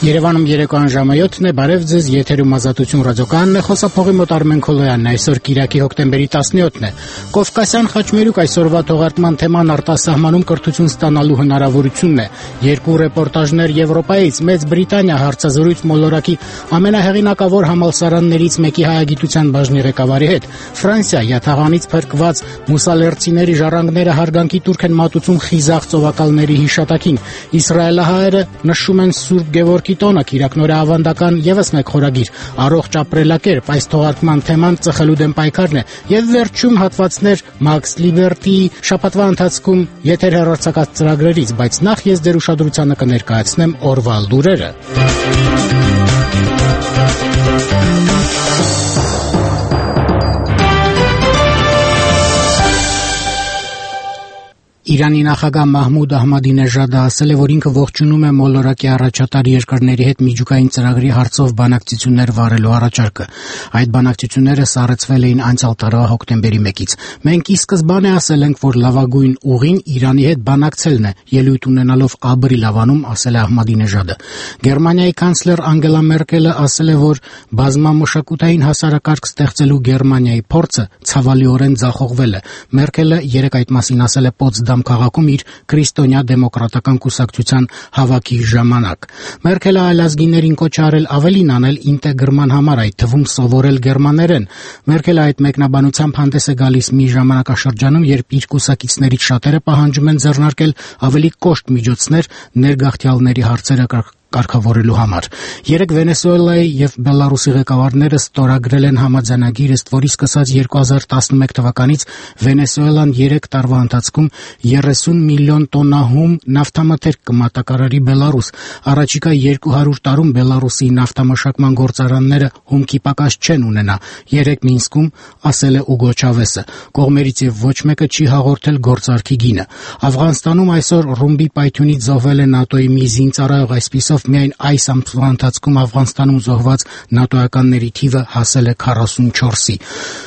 Երևանում երեկոյան ժամը 7-ն է, բարև ձեզ, եթերում Ազատություն ռադիոկայանն է, խոսափողի մոտ Արմեն Քոլոյանն է, այսօր Կիրակի հոկտեմբերի 17-ն է։ Կովկասյան խաչմերուկ այսօրվա թողարկման թեման արտասահմանում կրթություն ստանալու հնարավորությունն է։ Երկու ռեպորտաժներ Եվրոպայից, Մեծ Բրիտանիա հարցազրույց մոլորակի ամենահեղինակավոր համալսարաններից մեկի հայագիտության բաժնի ղեկավարի հետ, Ֆրանսիա յաթաղանից փրկված մուսալերցիների ժառանգները հարգանքի տուրք են մատուցում խիզախ ծովակալների հիշատակին, իսրայելահայերը նշում են Սուրբ Գևորգի տոնը, Կիրակնորե ավանդական եւս մեկ խորագիր, առողջ ապրելակերպ, այս թողարկման թեման ծխելու դեմ պայքարն է, եւ վերջում հատվածներ Max Liberty-ի շաբաթվա ընթացքում եթեր հեռարձակած ծրագրերից, բայց նախ ես ձեր ուշադրությանը կներկայացնեմ օրվա լուրերը։ Իրանի նախագահ Մահմուդ Ահմադինեժադը ասել է, որ ինքը ողջունում է մոլորակի առաջատար երկրների հետ միջուկային ծրագրի հարցով բանակցություններ վարելու առաջարկը։ Այդ բանակցությունները սառեցվել էին անցյալ տարվա հոկտեմբերի 1-ից։ Մենք ի սկզբանե ասել ենք, որ լավագույն ուղին Իրանի հետ բանակցելն է, ելույթ ունենալով աբրի լավանում, ասել է Ահմադինեժադը։ Գերմանիայի կանցլեր Անգելա Մերկելը ասել է, որ բազմամշակութային հասարակարգ ստեղծելու Գերմանիայի փորձը ցավալիորեն ձախողվել է։ Մերկելը երեկ այդ մասին ասել է Պոցդամ քաղաքում իր քրիստոնյա դեմոկրատական կուսակցության հավաքի ժամանակ։ Մերկելը այլազգիներին կոչ արել ավելին անել ինտեգրման համար, այդ թվում սովորել գերմաներեն։ Մերկելը այդ մեկնաբանությամբ հանդես է գալիս մի ժամանակաշրջանում, երբ իր կուսակիցներից շատերը պահանջում են ձեռնարկել ավելի կոշտ միջոցներ ներգաղթյալների հարցերը կարգավորելու համար։ Երեկ Վենեսուելայի եւ Բելարուսի ղեկավարները ստորագրել են համաձայնագիր, ըստ որի սկսած 2011 թվականից Վենեսուելան 3 տարվա ընթացքում 30 միլիոն տոննա հում նավթամթերք կմատակարարի Բելարուս։ Առաջիկա 200 տարում Բելարուսի նավթամշակման գործարանները հումքի պակաս չեն ունենա։ Երեկ Մինսկում ասել է Ուգո Չավեսը։ Կողմերից եւ ոչ մեկը չի հաղորդել գործարքի գինը։ Աֆղանստանում այսօր ռումբի պայթյունից զոհվել է ՆԱՏՕ-ի մի զինծառայող, այսպիսով միայն այս ամսվա ընթացքում Աֆղանստանում զոհված նատոյականների թիվը հասել է 44-ի։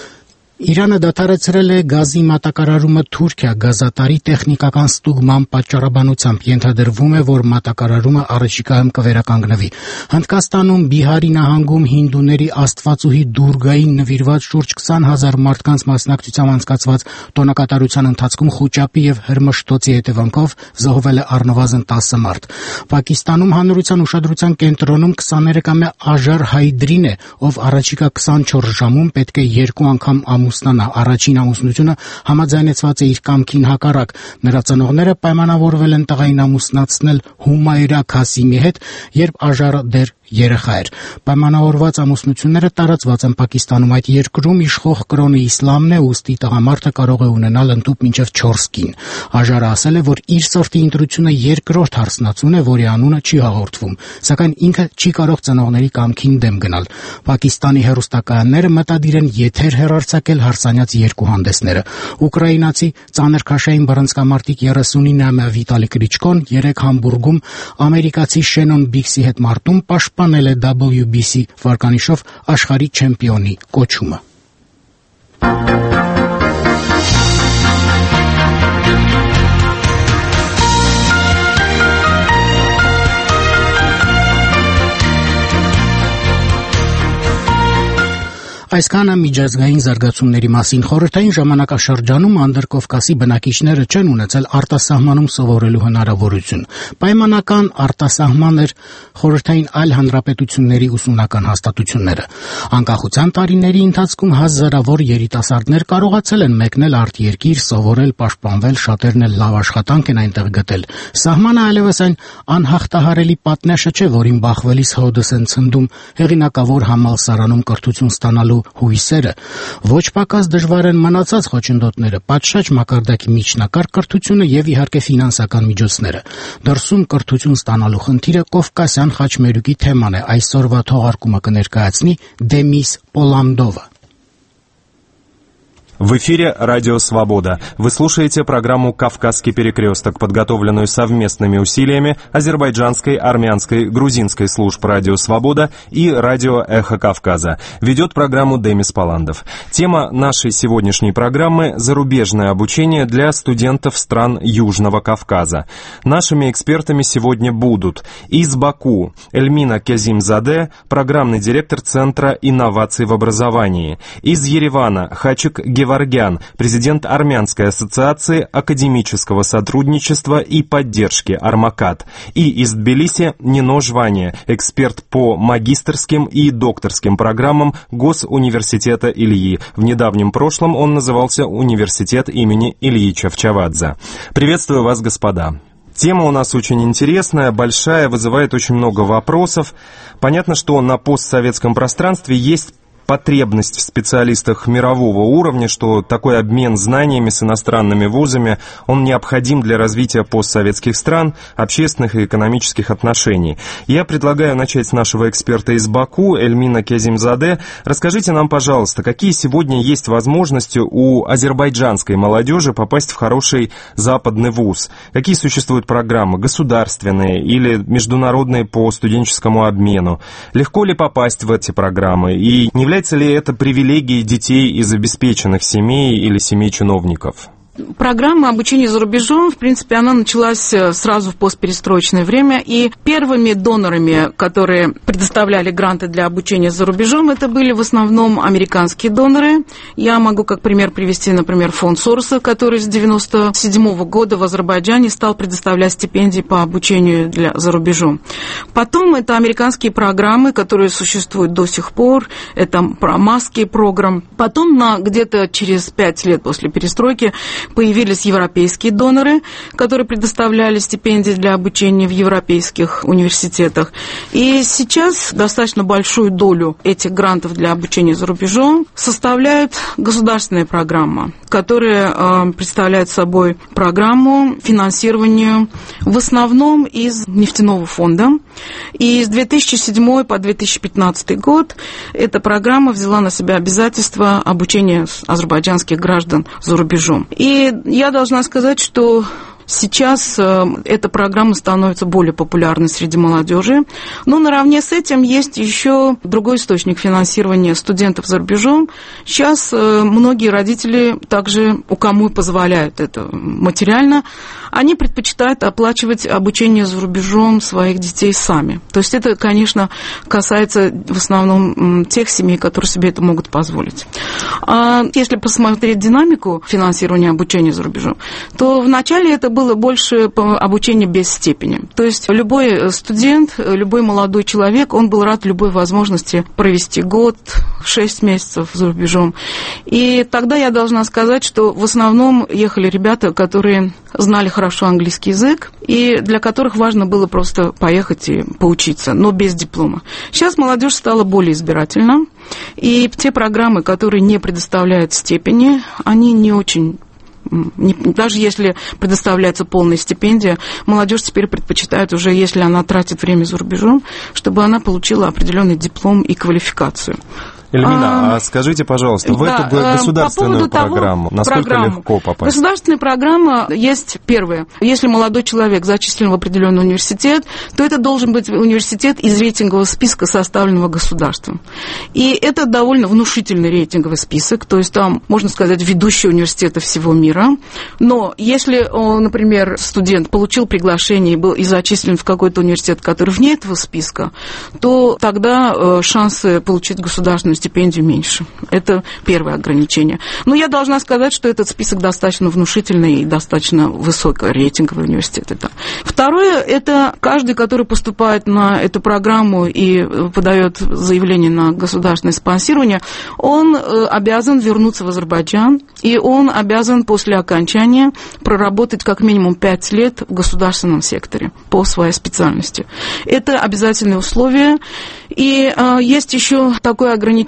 Իրանը դադարեցրել է գազի մատակարարումը Թուրքիա գազատարի տեխնիկական ստուգման պատճառաբանությամբ։ Ենթադրվում է, որ մատակարարումը առաջիկայում կվերականգնվի։ Հնդկաստանում Բիհարի նահանգում հինդուների աստվածուհի Դուրգային նվիրված շուրջ 20,000 մարդկանց մասնակցությամբ անցկացված տոնակատարության ընթացքում խուճապի եւ հրմշտոցի հետևանքով զոհվել է առնվազն 10 մարդ։ Պակիստանում հանրության ուշադրության կենտրոնում 23-ամյա Աժար Հայդրին է, ով առաջիկա 24 ժամում պետք է 2 անգամ ամուսնանա։ Առաջին ամուսնությունը համաձայնեցված է իր կամքին հակառակ։ Նրա ծնողները պայմանավորվել են տղային ամուսնացնել Հումայրա Քասիմի հետ, երբ Աժարը դեռ երեխա էր։ Պայմանավորված ամուսնությունները տարածված են Պակիստանում։ Այդ երկրում իշխող կրոնը իսլամն է, ուստի տղամարդը կարող է ունենալ ընդհուպ մինչև 4 կին։ Աժարը ասել է, որ իր սրտի ընտրությունը երկրորդ հարսնացուն է, որի անունը չի հաղորդվում, սակայն ինքը չի կարող ծնողների կամքին դեմ գնալ։ Պակիստանի հեռուստակայանները մտադիր են եթեր հեռարձակել հարսանյաց երկու հանդեսները։ Ուկրաինացի ծանրքաշային բռնցքամարտիկ 39-ամյա Վիտալի Կլիչկոն երեկ Համբուրգում ամերիկացի Շենոն Բիքսի հետ մարտում պաշտպանել է WBC վարկանիշով աշխարհի չեմպիոնի կոչումը։ Այսքանը միջազգային զարգացումների մասին։ Խորհրդային ժամանակաշրջանում Անդրկովկասի բնակիչները չեն ունեցել արտասահմանում սովորելու հնարավորություն։ Պայմանական արտասահման էր խորհրդային այլ հանրապետությունների ուսումնական հաստատությունները։ Անկախության տարիների ընթացքում հազարավոր երիտասարդներ կարողացել են մեկնել արտերկիր, սովորել, պաշտպանվել, շատերն էլ լավ աշխատանք են այնտեղ գտել։ Սահմանը այլևս այն անհաղթահարելի պատնեշը չէ, որին բախվելիս հոդս են ցնդում հեղինակավոր համալսարանում կրթություն ստանալու հույսերը։ Ոչ պակաս դժվար են մնացած խոչընդոտները, պատշաճ մակարդակի միջնակարգ կրթությունը եւ իհարկե ֆինանսական միջոցները։ Դրսում կրթություն ստանալու խնդիրը Կովկասյան խաչմերուկի թեման է։ Այսօրվա թողարկումը կներկայացնի Դեմիս Պոլամդովը։ В эфире «Радио Свобода». Вы слушаете программу «Кавказский перекресток», подготовленную совместными усилиями азербайджанской, армянской, грузинской служб «Радио Свобода» и «Радио Эхо Кавказа». Ведет программу Демис Паландов. Тема нашей сегодняшней программы – зарубежное обучение для студентов стран Южного Кавказа. Нашими экспертами сегодня будут из Баку Эльмина Кязимзаде, программный директор Центра инноваций в образовании, из Еревана Хачик Геваргян, президент Армянской ассоциации академического сотрудничества и поддержки «Армакад», и из Тбилиси Нино Жвания, эксперт по магистерским и докторским программам Госуниверситета Ильи. В недавнем прошлом он назывался Университет имени Ильи Чавчавадзе. Приветствую вас, господа. Тема у нас очень интересная, большая, вызывает очень много вопросов. Понятно, что на постсоветском пространстве есть потребность в специалистах мирового уровня, что такой обмен знаниями с иностранными вузами, он необходим для развития постсоветских стран, общественных и экономических отношений. Я предлагаю начать с нашего эксперта из Баку, Эльмина Кязимзаде. Расскажите нам, пожалуйста, какие сегодня есть возможности у азербайджанской молодежи попасть в хороший западный вуз? Какие существуют программы, государственные или международные по студенческому обмену? Легко ли попасть в эти программы? И не является ли это привилегией детей из обеспеченных семей или семей чиновников? Программа обучения за рубежом, в принципе, она началась сразу в постперестроечное время, и первыми донорами, которые предоставляли гранты для обучения за рубежом, это были в основном американские доноры. Я могу как пример привести, например, фонд Сороса, который с 1997 года в Азербайджане стал предоставлять стипендии по обучению за рубежом. Потом это американские программы, которые существуют до сих пор, это промасские программы. Потом где-то через 5 лет после перестройки появились европейские доноры, которые предоставляли стипендии для обучения в европейских университетах. И сейчас достаточно большую долю этих грантов для обучения за рубежом составляет государственная программа, которая представляет собой программу финансирования в основном из нефтяного фонда. И с 2007 по 2015 год эта программа взяла на себя обязательство обучения азербайджанских граждан за рубежом. И я должна сказать, что сейчас эта программа становится более популярной среди молодежи. Но наравне с этим есть еще другой источник финансирования студентов за рубежом. Сейчас многие родители также, у кому позволяют это материально, они предпочитают оплачивать обучение за рубежом своих детей сами. То есть это, конечно, касается в основном тех семей, которые себе это могут позволить. А если посмотреть динамику финансирования обучения за рубежом, то вначале это было больше обучение без степени. То есть любой студент, любой молодой человек, он был рад любой возможности провести год, 6 месяцев за рубежом. И тогда я должна сказать, что в основном ехали ребята, которые знали хорошо английский язык, и для которых важно было просто поехать и поучиться, но без диплома. Сейчас молодежь стала более избирательна, и те программы, которые не предоставляют степени, они не очень... Даже если предоставляется полная стипендия, молодежь теперь предпочитает уже, если она тратит время за рубежом, чтобы она получила определенный диплом и квалификацию. Эльмина, скажите, пожалуйста, в эту государственную программу насколько легко попасть? Государственная программа есть первая. Если молодой человек зачислен в определенный университет, то это должен быть университет из рейтингового списка, составленного государством. И это довольно внушительный рейтинговый список, то есть там, можно сказать, ведущие университеты всего мира. Но если, например, студент получил приглашение и был зачислен в какой-то университет, который вне этого списка, то тогда шансы получить государственную стипендию меньше. Это первое ограничение. Но я должна сказать, что этот список достаточно внушительный и достаточно высокорейтинговый университет. Это. Второе, это каждый, который поступает на эту программу и подает заявление на государственное спонсирование, он обязан вернуться в Азербайджан, и он обязан после окончания проработать как минимум 5 лет в государственном секторе по своей специальности. Это обязательные условия. И есть еще такое ограничение,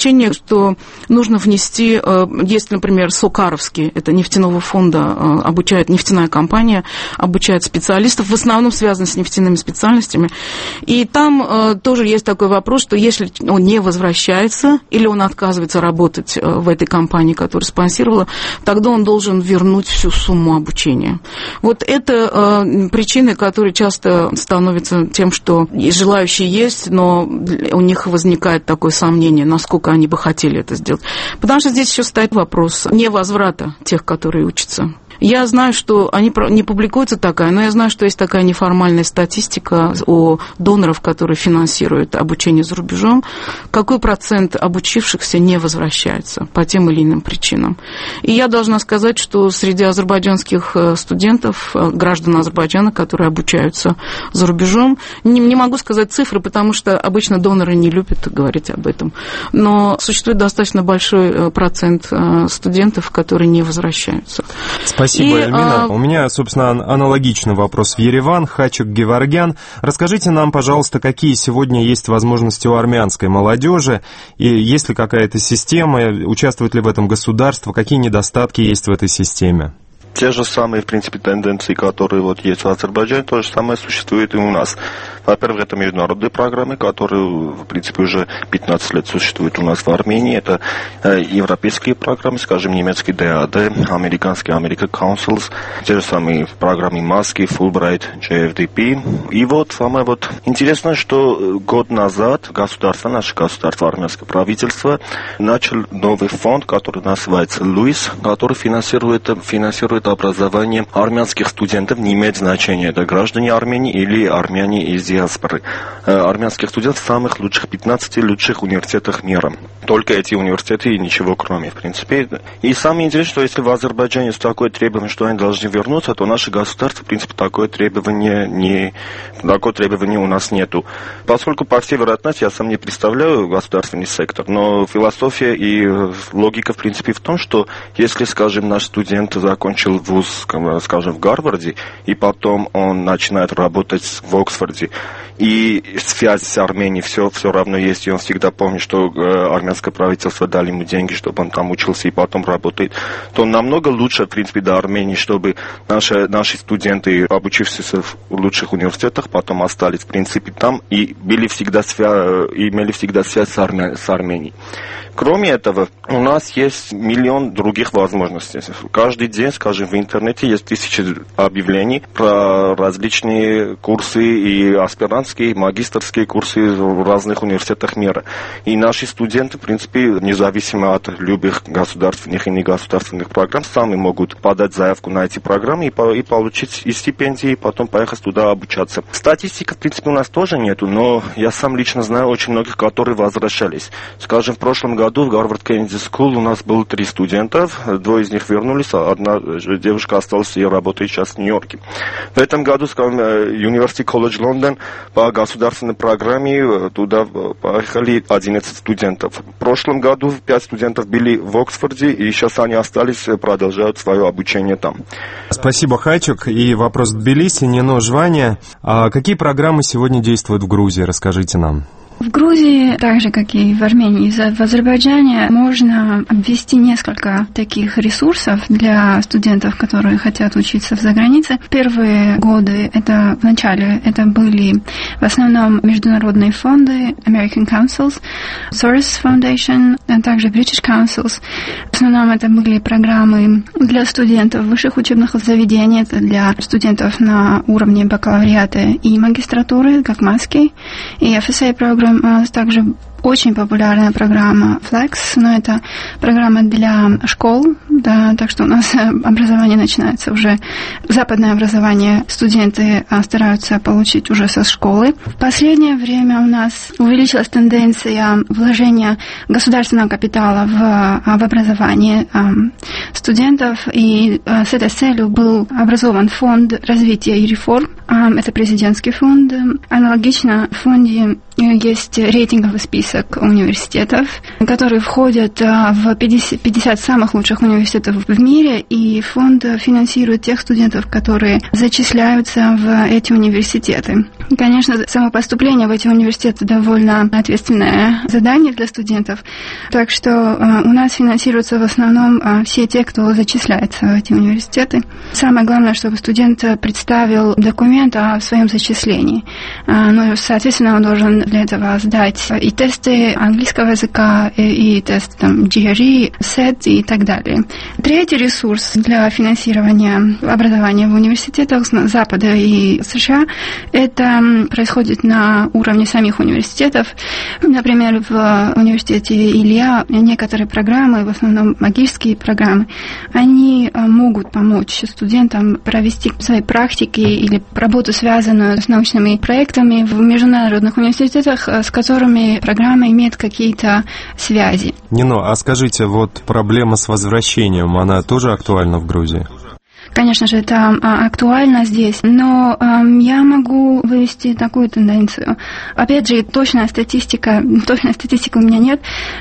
ограничение, что нужно внести, если, например, Сокаровский, это нефтяного фонда, обучает нефтяная компания, обучает специалистов, в основном связаны с нефтяными специальностями. И там тоже есть такой вопрос, что если он не возвращается или он отказывается работать в этой компании, которая спонсировала, тогда он должен вернуть всю сумму обучения. Вот это причины, которые часто становятся тем, что желающие есть, но у них возникает такое сомнение, насколько они бы хотели это сделать. Потому что здесь еще стоит вопрос невозврата тех, которые учатся. Я знаю, что не публикуется такая, но я знаю, что есть такая неформальная статистика о донорах, которые финансируют обучение за рубежом. Какой процент обучившихся не возвращается по тем или иным причинам. И я должна сказать, что среди азербайджанских студентов, граждан Азербайджана, которые обучаются за рубежом, не могу сказать цифры, потому что обычно доноры не любят говорить об этом, но существует достаточно большой процент студентов, которые не возвращаются. Спасибо, Эльмина. У меня, собственно, аналогичный вопрос в Ереван. Хачик Геворгян. Расскажите нам, пожалуйста, какие сегодня есть возможности у армянской молодежи, и есть ли какая-то система, участвует ли в этом государство, какие недостатки есть в этой системе? Те же самые, в принципе, тенденции, которые вот есть в Азербайджане, то же самое существует и у нас. Во-первых, это международные программы, которые, в принципе, уже 15 лет существуют у нас в Армении. Это европейские программы, скажем, немецкий DAD, американский American Councils, те же самые программы Маски, Fulbright, JFDP. И вот самое вот интересное, что год назад наше государство, армянское правительство, начал новый фонд, который называется ЛУИС, который финансирует образование армянских студентов, не имеет значения, это граждане Армении или армяне из диаспоры. Армянских студентов в самых лучших 15 лучших университетах мира. Только эти университеты и ничего кроме, в принципе. И самое интересное, что если в Азербайджане есть такое требование, что они должны вернуться, то наше государство, в принципе, такое требование у нас нету. Поскольку, по всей вероятности, я сам не представляю государственный сектор, но философия и логика, в принципе, в том, что если, скажем, наш студент закончил вуз, скажем, в Гарварде, и потом он начинает работать в Оксфорде, и связь с Арменией все равно есть, и он всегда помнит, что армянское правительство дали ему деньги, чтобы он там учился и потом работает, то намного лучше, в принципе, до Армении, чтобы наши студенты, обучившись в лучших университетах, потом остались, в принципе, там и имели всегда связь с Арменией. Кроме этого, у нас есть миллион других возможностей. Каждый день, скажем, в интернете есть тысячи объявлений про различные курсы и аспирантские, и магистерские курсы в разных университетах мира. И наши студенты, в принципе, независимо от любых государственных и негосударственных программ, сами могут подать заявку на эти программы и получить и стипендии, и потом поехать туда обучаться. Статистики, в принципе, у нас тоже нету, но я сам лично знаю очень многих, которые возвращались. Скажем, в прошлом году в Harvard Kennedy School у нас было 3 студента, 2 из них вернулись, а одна девушка осталась и работает сейчас в Нью-Йорке. В этом году, скажем, University College London по государственной программе туда поехали 11 студентов. В прошлом году 5 студентов были в Оксфорде, и сейчас они остались, продолжают свое обучение там. Спасибо, Хачик. И вопрос в Тбилиси, Нино Жвания. А какие программы сегодня действуют в Грузии? Расскажите нам. В Грузии, так же, как и в Армении, в Азербайджане, можно обвести несколько таких ресурсов для студентов, которые хотят учиться за границей. Первые годы, это были в основном международные фонды, American Councils, Soros Foundation, а также British Councils. В основном это были программы для студентов высших учебных заведений, это для студентов на уровне бакалавриата и магистратуры, как Маски, и FSA программа. Также очень популярная программа Flex, но это программа для школ, да, так что у нас образование начинается уже, западное образование студенты стараются получить уже со школы. В последнее время у нас увеличилась тенденция вложения государственного капитала в образование студентов, и с этой целью был образован фонд развития и реформ. Это президентский фонд. Аналогично в фонде есть рейтинговый список университетов, которые входят в 50 самых лучших университетов в мире, и фонд финансирует тех студентов, которые зачисляются в эти университеты. Конечно, само поступление в эти университеты довольно ответственное задание для студентов. Так что у нас финансируются в основном все те, кто зачисляется в эти университеты. Самое главное, чтобы студент представил документ о своем зачислении. Ну, соответственно, он должен для этого сдать и тесты английского языка, и тесты GRE, SAT и так далее. Третий ресурс для финансирования образования в университетах Запада и США – это происходит на уровне самих университетов. Например, в университете Илья некоторые программы, в основном магистрские программы, они могут помочь студентам провести свои практики или работу, связанную с научными проектами в международных университетах, с которыми программа имеет какие-то связи. Нино, а скажите, вот проблема с возвращением, она тоже актуальна в Грузии? Конечно же, это актуально здесь, но я могу вывести такую тенденцию. Опять же, точной статистики у меня нет,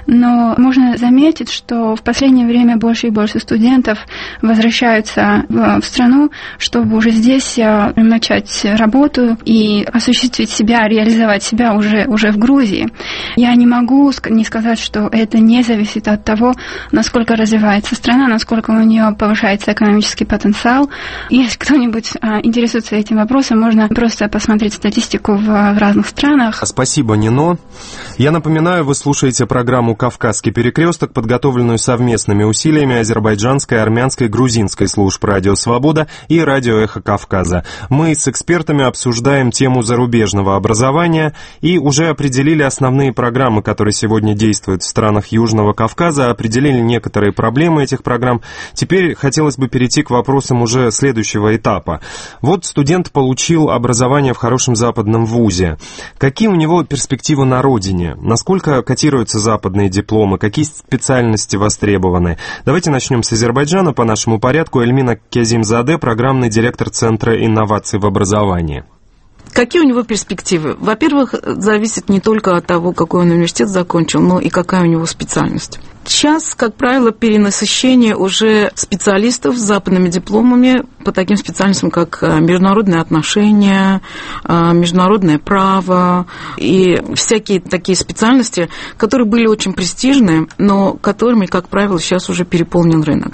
но можно заметить, что в последнее время больше и больше студентов возвращаются в страну, чтобы уже здесь начать работу и осуществить себя, реализовать себя уже в Грузии. Я не могу не сказать, что это не зависит от того, насколько развивается страна, насколько у нее повышается экономический потенциал. Если кто-нибудь интересуется этим вопросом, можно просто посмотреть статистику в разных странах. Спасибо, Нино. Я напоминаю, вы слушаете программу «Кавказский перекресток», подготовленную совместными усилиями азербайджанской, армянской, грузинской служб «Радио Свобода» и «Радио Эхо Кавказа». Мы с экспертами обсуждаем тему зарубежного образования и уже определили основные программы, которые сегодня действуют в странах Южного Кавказа, определили некоторые проблемы этих программ. Теперь хотелось бы перейти к вопросам уже следующего этапа. Вот студент получил образование в хорошем западном вузе. Какие у него перспективы на родине? Насколько котируются западные дипломы? Какие специальности востребованы? Давайте начнем с Азербайджана по нашему порядку. Эльмина Кязимзаде, программный директор Центра инноваций в образовании. Какие у него перспективы? Во-первых, зависит не только от того, какой он университет закончил, но и какая у него специальность. Сейчас, как правило, перенасыщение уже специалистов с западными дипломами по таким специальностям, как международные отношения, международное право и всякие такие специальности, которые были очень престижны, но которыми, как правило, сейчас уже переполнен рынок.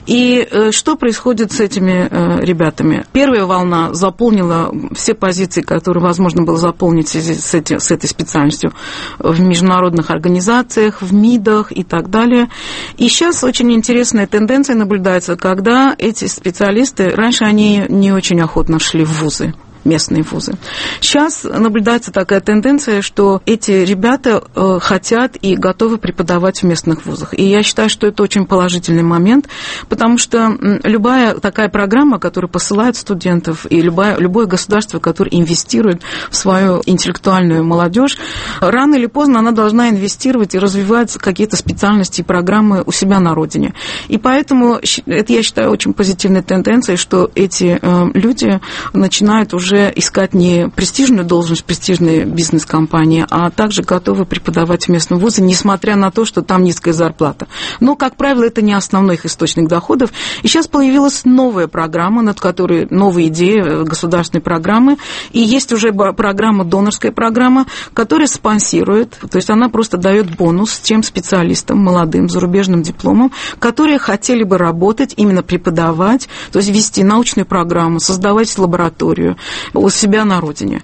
И что происходит с этими ребятами? Первая волна заполнила все позиции, которые возможно было заполнить в связи с этой специальностью в международных организациях, в МИДах и так далее. И сейчас очень интересная тенденция наблюдается, когда эти специалисты, раньше они не очень охотно шли в вузы, местные вузы. Сейчас наблюдается такая тенденция, что эти ребята хотят и готовы преподавать в местных вузах. И я считаю, что это очень положительный момент, потому что любая такая программа, которая посылает студентов, и любое государство, которое инвестирует в свою интеллектуальную молодежь, рано или поздно она должна инвестировать и развивать какие-то специальности и программы у себя на родине. И поэтому это, я считаю, очень позитивной тенденцией, что эти люди начинают уже искать не престижную должность, престижной бизнес-компании, а также готовы преподавать в местном вузе, несмотря на то, что там низкая зарплата. Но, как правило, это не основной их источник доходов. И сейчас появилась новая программа, над которой новые идеи государственной программы. И есть уже программа, донорская программа, которая спонсирует, то есть она просто дает бонус тем специалистам, молодым, зарубежным дипломам, которые хотели бы работать, именно преподавать, то есть вести научную программу, создавать лабораторию у себя на родине.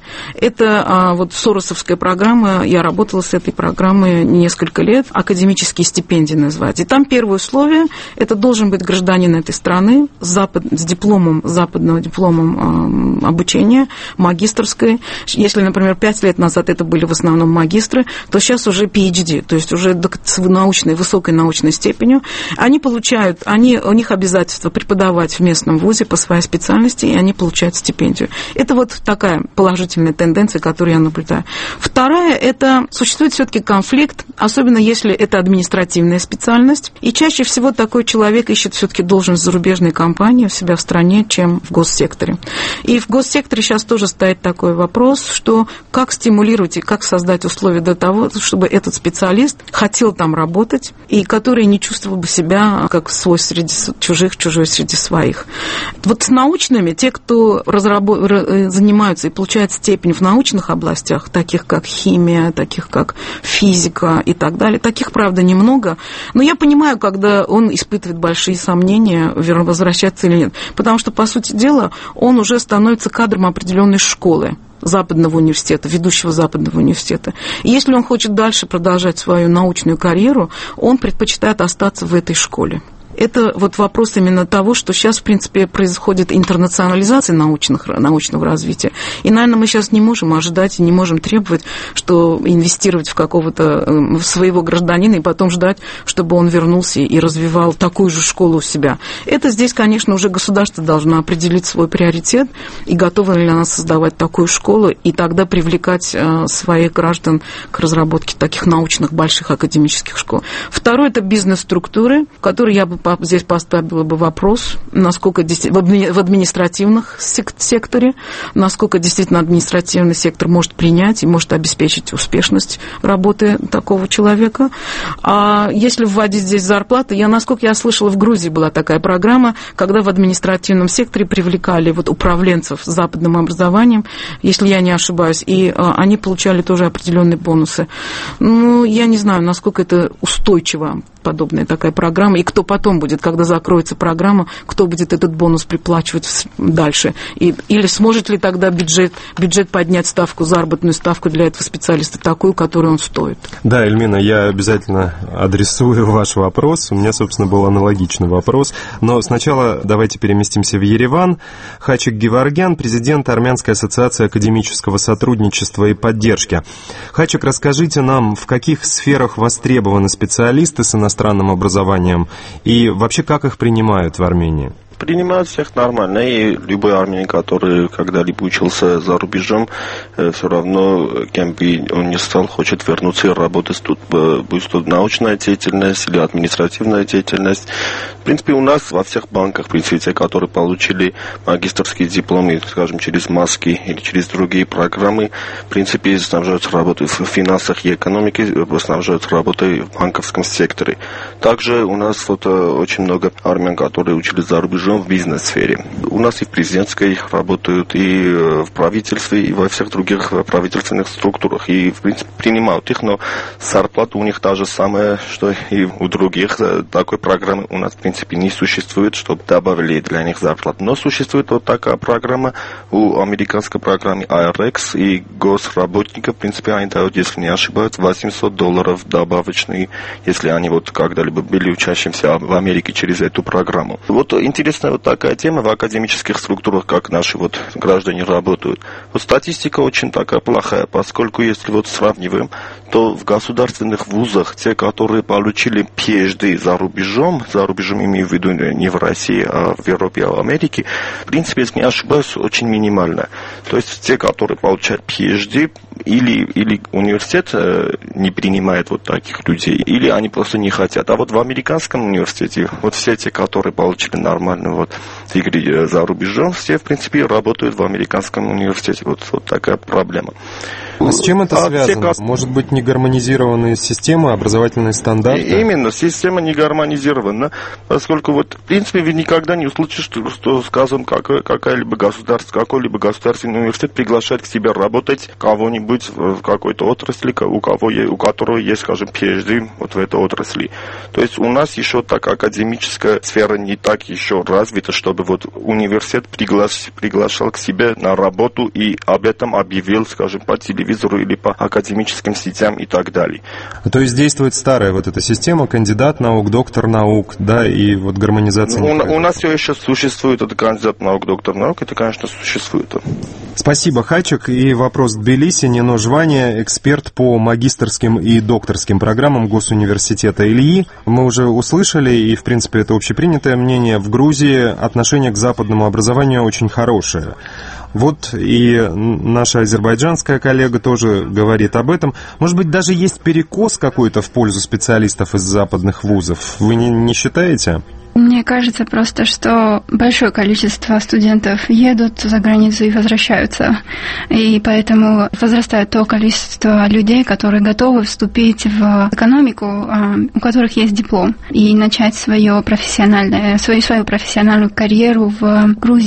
Это вот соросовская программа, я работала с этой программой несколько лет, академические стипендии называть. И там первое условие, это должен быть гражданин этой страны с дипломом, западным дипломом обучения, магистерской. Если, например, 5 лет назад это были в основном магистры, то сейчас уже PhD, то есть уже с высокой научной степенью. Они получают, у них обязательство преподавать в местном вузе по своей специальности, и они получают стипендию. Это вот такая положительная тенденция, которую я наблюдаю. Вторая, это существует все-таки конфликт, особенно если это административная специальность. И чаще всего такой человек ищет все-таки должность в зарубежной компании у себя в стране, чем в госсекторе. И в госсекторе сейчас тоже стоит такой вопрос, что как стимулировать и как создать условия для того, чтобы этот специалист хотел там работать, и который не чувствовал бы себя как свой среди чужих, чужой среди своих. Вот с научными, те, кто занимаются и получают степень в научных областях, таких как химия, таких как физика и так далее. Таких, правда, немного. Но я понимаю, когда он испытывает большие сомнения, возвращаться или нет. Потому что, по сути дела, он уже становится кадром определенной школы. Западного университета, ведущего Западного университета. И если он хочет дальше продолжать свою научную карьеру, он предпочитает остаться в этой школе. Это вот вопрос именно того, что сейчас, в принципе, происходит интернационализация научного развития. И, наверное, мы сейчас не можем ожидать и не можем требовать, что инвестировать в какого-то своего гражданина и потом ждать, чтобы он вернулся и развивал такую же школу у себя. Это здесь, конечно, уже государство должно определить свой приоритет и готово ли она создавать такую школу и тогда привлекать своих граждан к разработке таких научных больших академических школ. Второе – это бизнес-структуры, которые я бы здесь поставила бы вопрос, насколько в административных секторе, насколько действительно административный сектор может принять и может обеспечить успешность работы такого человека. А если вводить здесь зарплаты, насколько я слышала, в Грузии была такая программа, когда в административном секторе привлекали вот управленцев с западным образованием, если я не ошибаюсь, и они получали тоже определенные бонусы. Ну, я не знаю, насколько это устойчиво, подобная такая программа, и кто потом будет, когда закроется программа, кто будет этот бонус приплачивать дальше, или сможет ли тогда бюджет поднять ставку, заработную ставку для этого специалиста такую, которую он стоит. Да, Эльмина, я обязательно адресую ваш вопрос, у меня, собственно, был аналогичный вопрос, но сначала давайте переместимся в Ереван. Хачик Геворгян, президент Армянской ассоциации академического сотрудничества и поддержки. Хачик, расскажите нам, в каких сферах востребованы специалисты с иностранным образованием и вообще как их принимают в Армении? Принимают всех нормально, и любой армянин, который когда-либо учился за рубежом, все равно, кем бы он ни стал, хочет вернуться и работать тут, будь то научная деятельность или административная деятельность. В принципе, у нас во всех банках, в принципе, те, которые получили магистерские дипломы, скажем, через МАСКи или через другие программы, в принципе, снабжаются работой в финансах и экономике, снабжаются работой в банковском секторе. Также у нас очень много армян, которые учились за рубежом, в бизнес-сфере. У нас и в президентской работают, и в правительстве, и во всех других правительственных структурах. И, в принципе, принимают их, но зарплата у них та же самая, что и у других. Такой программы у нас, в принципе, не существует, чтобы добавили для них зарплату. Но существует вот такая программа у американской программы IRX, и госработникам, в принципе, они дают, если не ошибаюсь, $800 добавочные, если они вот когда-либо были учащимся в Америке через эту программу. Вот интересно, вот такая тема в академических структурах, как наши вот граждане работают. Вот статистика очень такая плохая, поскольку если вот сравниваем, то в государственных вузах те, которые получили PhD за рубежом имею в виду не в России, а в Европе, а в Америке, в принципе, если не ошибаюсь, очень минимально. То есть те, которые получают PhD, или университет не принимает вот таких людей, или они просто не хотят. А вот в американском университете, вот все те, которые получили нормально вот дегри за рубежом, все, в принципе, работают в американском университете. Вот такая проблема. А с чем это связано? Может быть, не гармонизированные системы, образовательные стандарты? Именно, система не гармонизирована, поскольку вот, в принципе, вы никогда не услышите, что скажем, какой-либо государственный университет приглашает к себе работать кого-нибудь в какой-то отрасли, у которого есть, скажем, PhD вот в этой отрасли. То есть у нас еще так академическая сфера не так еще развита, чтобы вот университет приглашал к себе на работу и об этом объявил, скажем, по телевизору или по академическим сетям и так далее. То есть действует старая вот эта система, кандидат наук, доктор наук, да, и вот гармонизация... У нас все еще существует этот кандидат наук, доктор наук, это, конечно, существует. Спасибо, Хачик. И вопрос Тбилиси, Нино Жвания, эксперт по магистерским и докторским программам Госуниверситета Ильи. Мы уже услышали, и, в принципе, это общепринятое мнение, в Грузии отношение к западному образованию очень хорошее. Вот и наша азербайджанская коллега тоже говорит об этом. Может быть, даже есть перекос какой-то в пользу специалистов из западных вузов? Вы не считаете? Мне кажется просто, что большое количество студентов едут за границу и возвращаются. И поэтому возрастает то количество людей, которые готовы вступить в экономику, у которых есть диплом, и начать свою профессиональную карьеру в Грузии.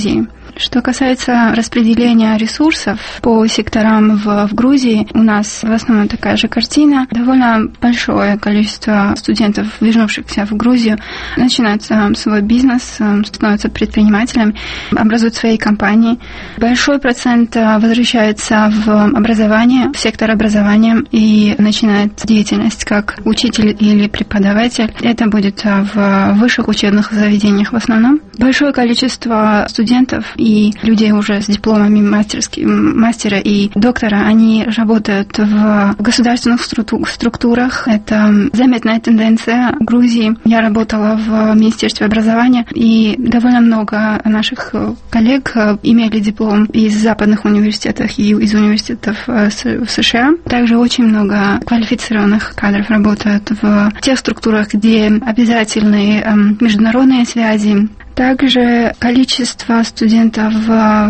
Что касается распределения ресурсов по секторам в Грузии, у нас в основном такая же картина. Довольно большое количество студентов, вернувшихся в Грузию, начинают свой бизнес, становятся предпринимателями, образуют свои компании. Большой процент возвращается в образование, в сектор образования и начинает деятельность как учитель или преподаватель. Это будет в высших учебных заведениях в основном. Большое количество студентов и людей уже с дипломами мастера и доктора, они работают в государственных структурах. Это заметная тенденция в Грузии. Я работала в Министерстве образования, и довольно много наших коллег имели диплом из западных университетов и из университетов в США. Также очень много квалифицированных кадров работают в тех структурах, где обязательны международные связи. Также количество студентов в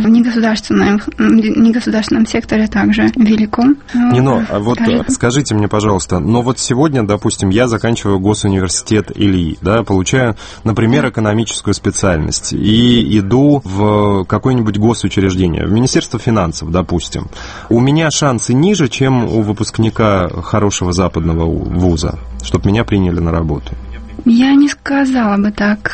негосударственном секторе также велико. Нино, а вот скажите мне, пожалуйста, но вот сегодня, допустим, я заканчиваю госуниверситет Ильи, да, получаю, например, экономическую специальность и иду в какое-нибудь госучреждение, в Министерство финансов, допустим. У меня шансы ниже, чем у выпускника хорошего западного вуза, чтобы меня приняли на работу? Я не сказала бы так,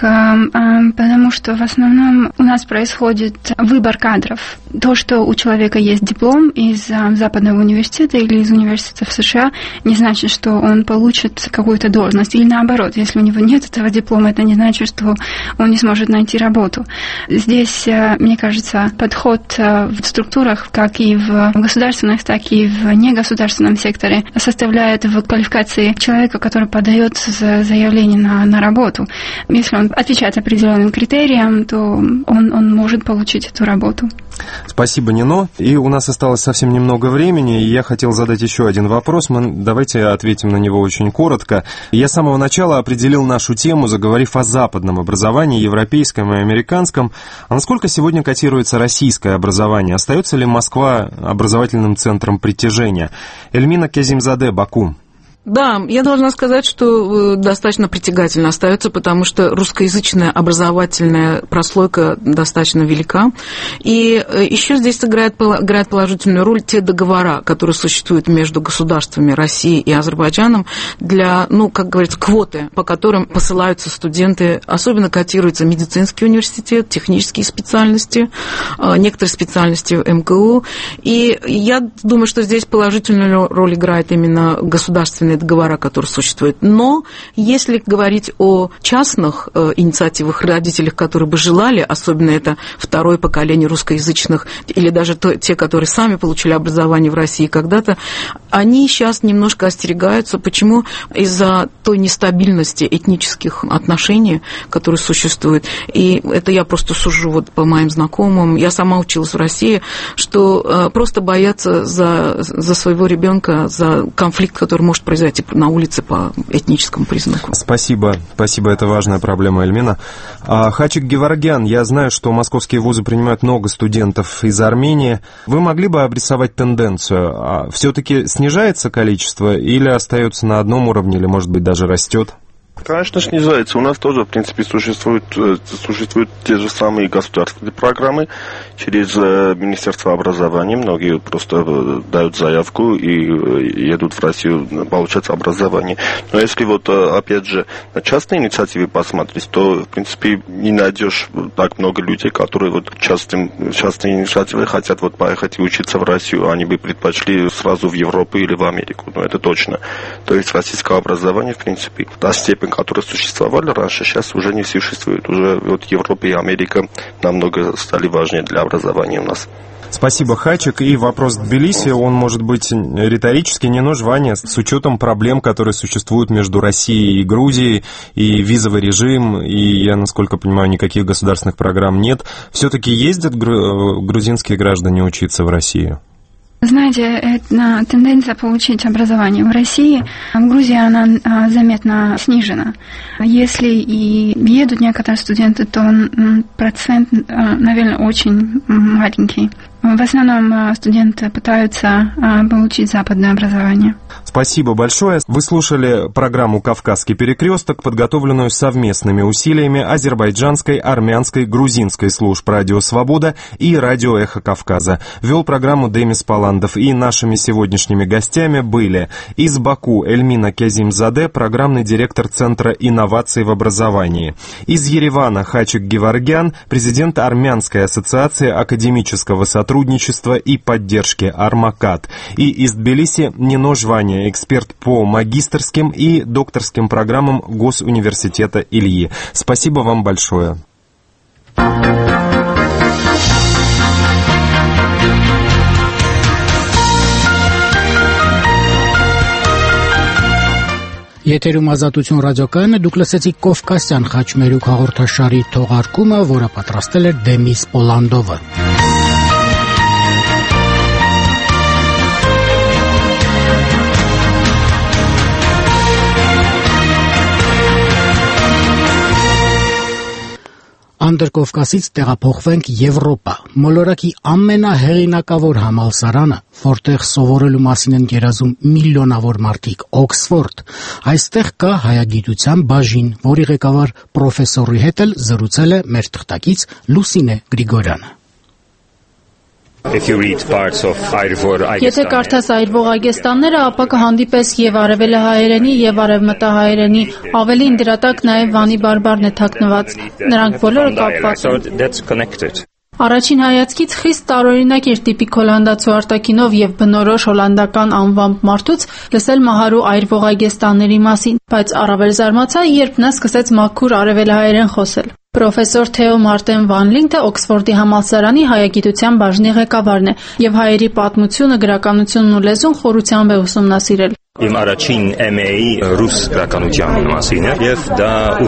потому что в основном у нас происходит выбор кадров. То, что у человека есть диплом из западного университета или из университета в США, не значит, что он получит какую-то должность. Или наоборот, если у него нет этого диплома, это не значит, что он не сможет найти работу. Здесь, мне кажется, подход в структурах, как и в государственных, так и в негосударственном секторе, составляет в квалификации человека, который подает заявление на работу. Если он отвечает определенным критериям, то он может получить эту работу. Спасибо, Нино. И у нас осталось совсем немного времени, и я хотел задать еще один вопрос. Давайте ответим на него очень коротко. Я с самого начала определил нашу тему, заговорив о западном образовании, европейском и американском. А насколько сегодня котируется российское образование? Остается ли Москва образовательным центром притяжения? Эльмина Кязимзаде, Баку. Да, я должна сказать, что достаточно притягательно остается, потому что русскоязычная образовательная прослойка достаточно велика. И еще здесь играют положительную роль те договора, которые существуют между государствами России и Азербайджаном для, как говорится, квоты, по которым посылаются студенты. Особенно котируется медицинский университет, технические специальности, некоторые специальности МГУ. И я думаю, что здесь положительную роль играет именно государственные договора, которые существуют. Но если говорить о частных инициативах, родителях, которые бы желали, особенно это второе поколение русскоязычных, или даже те, которые сами получили образование в России когда-то, они сейчас немножко остерегаются. Почему? Из-за той нестабильности этнических отношений, которые существуют. И это я просто сужу по моим знакомым. Я сама училась в России, что просто боятся за своего ребенка, за конфликт, который может произойти на улице по этническому признаку. Спасибо, это важная проблема, Эльмина. Хачик Геворгян, я знаю, что московские вузы принимают много студентов из Армении. Вы могли бы обрисовать тенденцию? Все-таки снижается количество или остается на одном уровне, или, может быть, даже растет? Конечно, снижается. У нас тоже, в принципе, существуют те же самые государственные программы через Министерство образования. Многие просто дают заявку и едут в Россию получать образование. Но если опять же, на частные инициативы посмотреть, то, в принципе, не найдешь так много людей, которые частные инициативы хотят поехать и учиться в Россию. Они бы предпочли сразу в Европу или в Америку. Но это точно. То есть российское образование, в принципе, та степень, которые существовали раньше, сейчас уже не существует. Уже Европа и Америка намного стали важнее для образования у нас. Спасибо, Хачик. И вопрос к Тбилиси, он может быть риторический, Нино Жваня, с учетом проблем, которые существуют между Россией и Грузией, и визовый режим, и, я насколько понимаю, никаких государственных программ нет. Все-таки ездят грузинские граждане учиться в Россию? Знаете, это тенденция получить образование в России, в Грузии она заметно снижена. Если и едут некоторые студенты, то процент, наверное, очень маленький. В основном студенты пытаются получить западное образование. Спасибо большое. Вы слушали программу «Кавказский перекресток», подготовленную совместными усилиями азербайджанской, армянской, грузинской служб «Радио Свобода» и «Радио Эхо Кавказа». Вел программу Демис Паландов, и нашими сегодняшними гостями были из Баку Эльмина Кязимзаде, программный директор Центра инноваций в образовании, из Еревана Хачик Геворгян, президент Армянской ассоциации академического сотрудничества и поддержки «Армакад», и из Тбилиси Нино Жваня, эксперт по магистерским и докторским программам Госуниверситета Ильи. Спасибо вам большое. Եթերում ազատություն ռադիոկայանը դուք լսեցիք Կովկասյան խաչմերուկ հաղորդաշարի թողարկումը, որը պատրաստել էր Դեմիս Պոլանդովը։ Անդրկովկասից տեղափոխվենք Եվրոպա։ Մոլորակի ամենահեղինակավոր համալսարանը, որտեղ սովորելու մասին են երազում միլիոնավոր մարդիկ, Օքսֆորդ։ Այստեղ կա հայագիտության բաժին, որի ղեկավար պրոֆեսորի հետ էլ զրուցել է մեր թղթակից Լուսինե Գրիգորյանը։ Եթե կարդաս այրվողագեստանները, ապա կհանդիպես եւ արևելահայերենի եւ արևմտահայերենի, ավելին դրա տակ նաեւ Վանի բարբառն է թաքնված։ Նրանք բոլորը կապված են։ Առաջին հայացքից խիստ տարօրինակ էր տիպիկ հոլանդացու արտաքինով եւ բնորոշ հոլանդական անվամբ մարդուց լսել մահարու այրվողագեստանների մասին, բայց առավել զարմացա, երբ նա սկսեց մաքուր արևելահայերեն խոսել։ Պրոֆեսոր Թեո Մարտեն Վան Լինթը Օքսֆորդի համալսարանի հայագիտության բաժնի ղեկավարն է եւ հայերի պատմությունը, գրականությունն ու լեզուն խորությամբ է ուսումնասիրել։ Իմ առաջին MA-ի ռուս գրականության մասին է եւ դա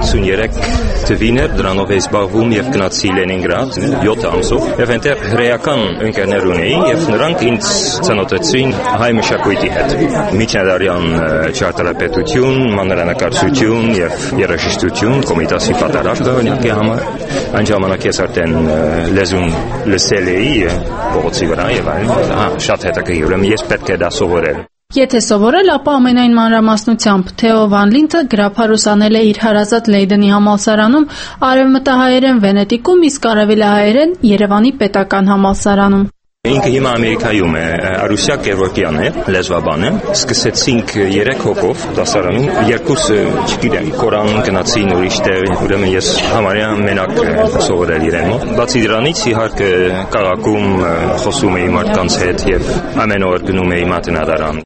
83 թվին էր, դրանով էի զբաղվում եւ գնացի Լենինգրադ 7 ամսով եւ այնտեղ հրեական ընկերներ ունեի եւ նրանք ինձ ծանոթեցրին հայ մշակույթի հետ։ Միջնադարյան ճարտարապետություն, մանրանկարչություն եւ երաժշտություն, կոմիտասի պատարագ օրինակի համար։ Այն ժամանակ ես արդեն լեզուն լսել էի փողոցի վրա եւ այլն, շատ հետաքրքիր, ուրեմն ես պետք է դա սովորել։ Եթե սովորել, ապա ամենայն մանրամասնությամբ Թեո Վան Լինթը գրափար ուսանել է իր հարազատ Լեյդենի համալսարանում, արևմտահայերեն Վենետիկում, իսկ արևելահայերեն Երևանի պետական համալսարանում։ Ինքը հիմա Ամերիկայում է, Արուսյակ Գևորգյան է, լեզվաբան է։ Սկսեցինք 3 հոգով դասարանում, երկուսը, չգիտեմ, Կորան գնացին ուրիշ տեղ, ուրեմն ես համարյա մենակ սովորել իրեն մոտ։ Բացի դրանից, իհարկե, քաղաքում խոսում էի մարդկանց հետ եւ ամեն օր գնում էի մատնադարան։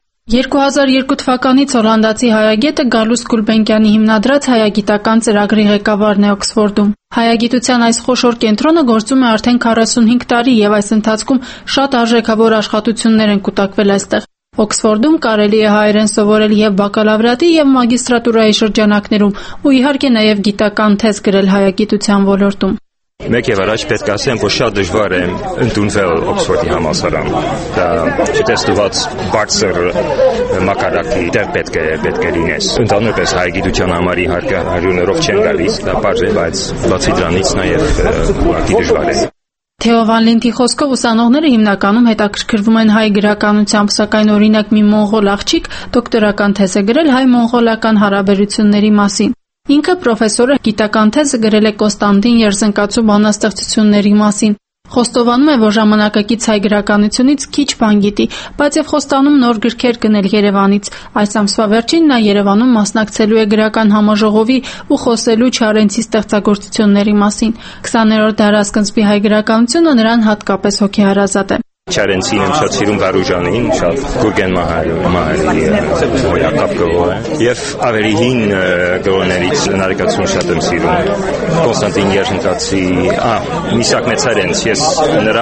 2002 թվականից հոլանդացի հայագետը Գալուս Գուլբենկյանի հիմնադրած հայագիտական ծրագրի ղեկավարն է Օքսֆորդում։ Հայագիտության այս խոշոր կենտրոնը գործում է արդեն 45 տարի եւ այս ընթացքում շատ արժեքավոր աշխատություններ են կուտակվել այստեղ։ Օքսֆորդում կարելի է հայերեն սովորել եւ բակալավրիատի եւ մագիստրատուրայի շրջանակներում ու իհարկե նաեւ գիտական թեզ գրել հայագիտության ոլորտում։ Մեկ եւ առաջ պետք է ասեմ, որ շատ դժվար է ընդունվել Օքսֆորդի համալսարան։ Դա չտեսնված բարձր մակարդակի դեր պետք է լինես։ Ընդհանրապես հայագիտության համար իհարկե հարյուրներով չեն գալիս, դա բարձր է, բայց բացի դրանից նաեւ ուղղակի դժվար է։ Թեո Վան Լինթի խոսքով ուսանողները հիմնականում հետաքրքրվում են հայ գրականությամբ, սակայն օրինակ մի մոնղոլ աղջիկ դոկտորական թեզ է գրել հայ-մոնղոլական հարաբերությունների մասին։ Ինքը պրոֆեսորը գիտական թեզը գրել է Կոստանդին Երզնկացու բանաստեղծությունների մասին։ Խոստովանում է, որ ժամանակակից հայ գրականությունից քիչ բան գիտի, բայց եւ խոստանում նոր գրքեր գնել Երևանից։ Այս ամսվա վերջին նա Երևանում մասնակցելու է գրական համաժողովի ու խոսելու Չարենցի ստեղծագործությունների մասին։ 20-րդ դարասկզբի հայ գրականությունը նրան հատկապես հոգեհարազատ է։ Չարենցին եմ շատ սիրում Վարուժանին, շատ Գուրգեն Մահարի հոյակապ գրող է եւ ավելի հին գրողներից նարեկացուն շատ եմ սիրում Կոնստանտին Երժնկացի, Միսակ Մեծարենց, ես նրա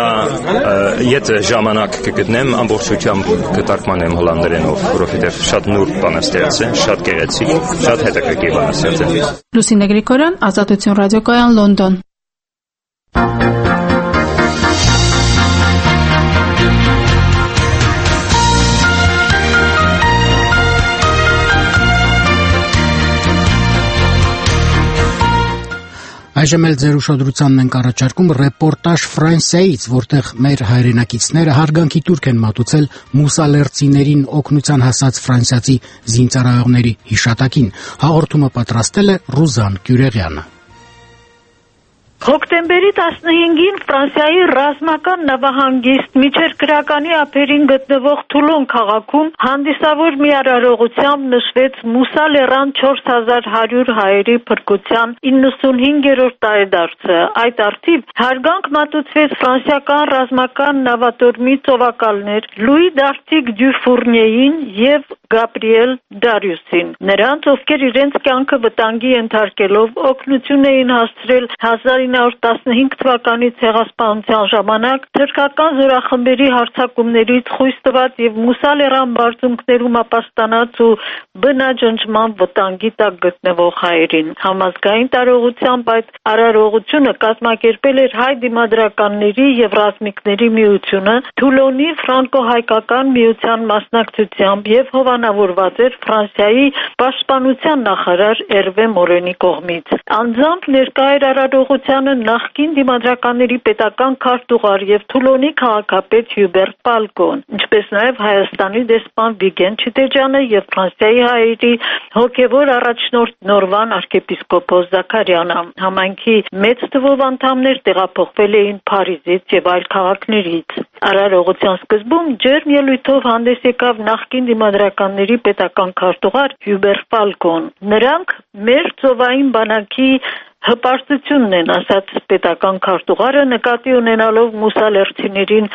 ետ ժամանակ կգտնեմ ամբողջությամբ կտարգմանեմ հոլանդերենով, որովհետեւ շատ նուրբ բանաստեղծ է, շատ գեղեցիկ, շատ հետաքրքիր բանաստեղծ է։ Լուսինե Գրիգորյան, Ազատություն ռադիոկայան, Լոնդոն։ Այժմ էլ ձեր ուշադրությանն ենք առաջարկում ռեպորտաժ Ֆրանսիայից, որտեղ մեր հայրենակիցները հարգանքի տուրք են մատուցել մուսալերցիներին օգնության հասած ֆրանսիացի զինծառայողների հիշատակին։ Հաղորդումը պատրաստել է Ռուզան Կյուրեղյանը։ Հոկտեմբերի 15-ին Ֆրանսիայի ռազմական նավահանգիստ միջերկրականի ափերին գտնվող Թուլոն քաղաքում հանդիսավոր մի արարողությամբ նշվեց Մուսա լեռան 4100 հայերի փրկության 95-րդ տարեդարձը։ Այդ արդիվ հարգանք մատուցվեց ֆրանսիական ռազմական նավատորմի ծովակալներ Լուի Դարտիգ դյու Ֆուրնիեին եւ Գաբրիել Դարիուսին։ Նրանց, ովքեր իրենց կյանքը վտանգի ենթարկելով օգնություն էին հասցրել 1915 թվականի ցեղասպանության ժամանակ թուրքական զորախմբերի հարձակումներից խույս տված եւ Մուսա լեռան բարձունքներում ապաստանած ու բնաջնջման վտանգի տակ գտնվող հայերին։ Համազգային տարողությամբ այդ արարողությունը կազմակերպել էր հայ դիմադրականների եւ ռազմիկների միությունը Թուլոնի ֆրանկո-հայկական միության մասնակցությամբ եւ հովանավորված էր Ֆրանսիայի պաշտպանության նախարար Էրվե Մորենի կողմից։ Անձամբ ներկա էր արարողությանը նախկին դիմադրականների պետական քարտուղար եւ Թուլոնի քաղաքապետ Հյուբեր Պալկոն, ինչպես նաեւ Հայաստանի դեսպան Վիգեն Չիտեջյանը եւ Ֆրանսիայի հայերի հոգեվոր առաջնորդ Նորվան arczepiskopos Զաքարյանը։ Համայնքի մեծ թվով անդամներ տեղափոխվել էին Փարիզից եւ այլ քաղաքներից։ Արարողության սկզբում ջերմ ելույթով հանդես եկավ նախկին դիմադրականների պետական քարտուղար Հյուբեր Պալկոն։ Նրանք մեր ծովային բանակի հպարտությունն են, ասաց պետական քարտուղարը, նկատի ունենալով մուսալերցիներին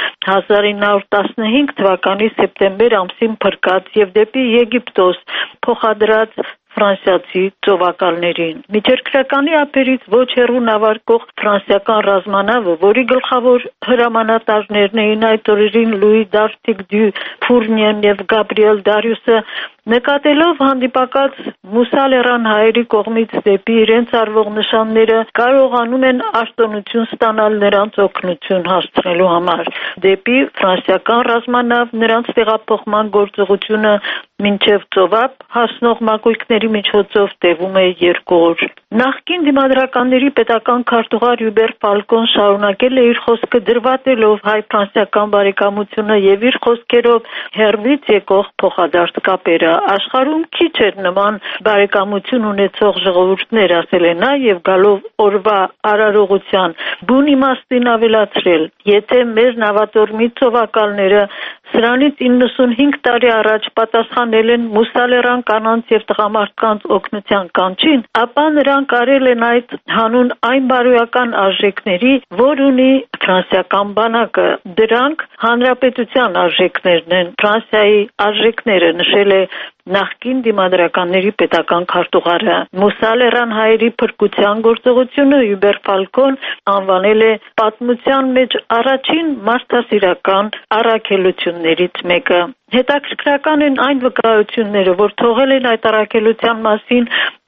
1915 թվականի սեպտեմբեր ամսին փրկած եւ դեպի Եգիպտոս փոխադրած ֆրանսիացի ծովակալներին։ Միջերկրականի ափերից ոչ հեռու նավարկող ֆրանսիական ռազմանավը, որի գլխավոր հրամանատարներն էին այդ օրերին Լուի Դարտիգ դյու Ֆուրնիեն եւ Գաբրիել Դարիուսը, նկատելով հանդիպակաց Մուսա լեռան հայերի կողմից դեպի իրենց արվող նշանները, կարողանում են արտոնություն ստանալ նրանց օգնություն հասցնելու համար։ Դեպի ֆրանսիական ռազմանավ նրանց տեղափոխման գործողությունը մինչև ծովափ հասնող մակույկների միջոցով տևում է 2 օր։ Նախկին դիմադրականների պետական քարտուղար Հյուբեր Պալկոն շարունակել է իր խոսքը դրվատելով հայ-ֆրանսիական բարեկամությունը եւ իր խոսքերով հերվից եկող փոխադարձ կապերը։ Աշխարհում քիչ էր նման բարեկամություն ունեցող ժողովուրդներ, ասել է նա եւ գալով օրվա արարողության բուն իմաստին ավելացրել. եթե մեր նավատորմի ծովակալները սրանից 95 տարի առաջ պատասխանել են Մուսա լեռան կանանց եւ տղամարդկանց օգնության կանչին, ապա նրանք արել են այդ հանուն այն բարոյական արժեքների, որ ունի ֆրանսիական բանակը։ Դրանք հանրապետության արժեքներն են, Ֆրանսիայի արժեքները, նշել է նախկին դիմադրականների պետական քարտուղարը։ Մուսա լեռան հայերի փրկության գործողությունը Հյուբեր Պալկոն անվանել է պատմության մեջ առաջին մարդասիրական առաքելություններից մեկը։ Հետաքրքրական են այն վկայությունները, որ թողել են այդ առաքելության մասին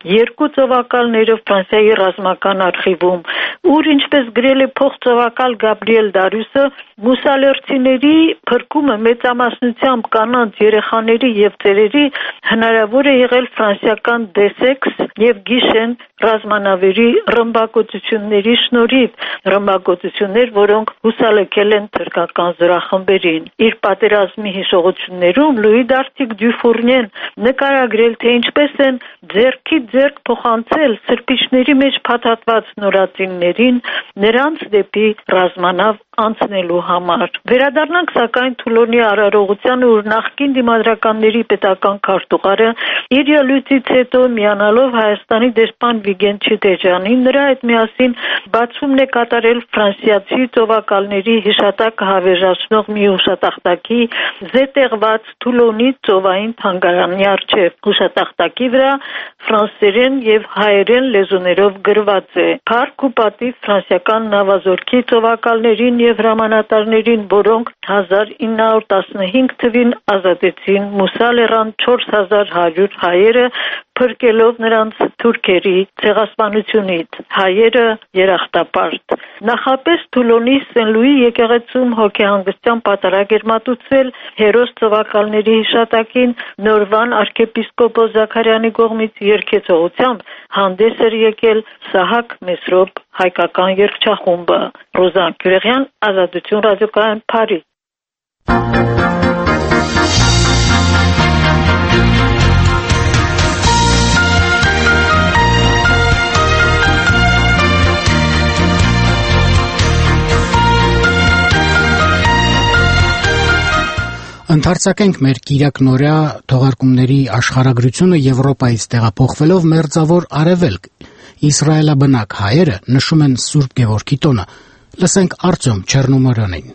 2 ծովակալները Ֆրանսիայի ռազմական արխիվում, ուր ինչպես գրել է փոխծովակալ Գաբրիել Դարիուսը, մուսալերցիների փրկումը մեծամասնությամբ կանանց, երեխաների եւ ծերերի հնարավոր է եղել ֆրանսիական Դեսեքս եւ Գիշեն ռազմանավերի ռմբակոծությունների շնորհիվ, ռմբակոծություններ, որոնք հուսալքել են թուրքական զորախմբերին։ Իր պատերազմի հիշողություններում Լուի Դարտիգ դյու Ֆուրնիեն նկարագրել, թե ինչպես են ձեռքի ձեռք փոխանցել սրբիչների մեջ փաթաթված նորածիններին նրանց դեպի ռազմանավ անցնելու համար։ Վերադառնանք սակայն Թուլոնի արարողությանը, ուր նախկին դիմադրականների պետական քարտուղարը իր ելույթից հետո միանալով Հայաստանի դեսպան Վիգեն Չիտեջյանին, նրա հետ միասին բացումն է կատարել ֆրանսիացի ծովակալների հիշատակը հավերժացնող մի հուշատախտակի զետեղված Թուլոնի ծովային թանգարանի առջև։ Հուշատախտակի վրա ֆրանսերեն եւ հայերեն լեզուներով գրված է. «Փառք ու պատիվ ֆրանսիական նավազորքի ծովակալներին եւ հրամանատարներին, որոնք 1915 թվին ազատեցին Մուսա լեռան 4100 հայերը փրկելով նրանց թուրքերի ցեղասպանությունից։ Հայերը երախտապարտ։ Նախապես Թուլոնի Սեն-Լուի եկեղեցում հոգեհանգստյան պատարագ էր մատուցվել հերոս ծովակալների հիշատակին Նորվան arczepiskopos Զաքարյանի կողմից երգեցողությամբ հանդես էր եկել Սահակ Մեսրոպ հայկական երգչախումբը։ Ռոզան Գյուրեղյան, Ազատություն ռադիոկայան, Փարիզ։ Ընդարձակենք մեր կիրակնօրյա թողարկումների աշխարհագրությունը Եվրոպայից տեղափոխվելով մերձավոր Արևելք։ Իսրայելաբնակ հայերը նշում են Սուրբ Գևորգի տոնը։ Լսենք Արտյոմ Չեռնոմորյանին։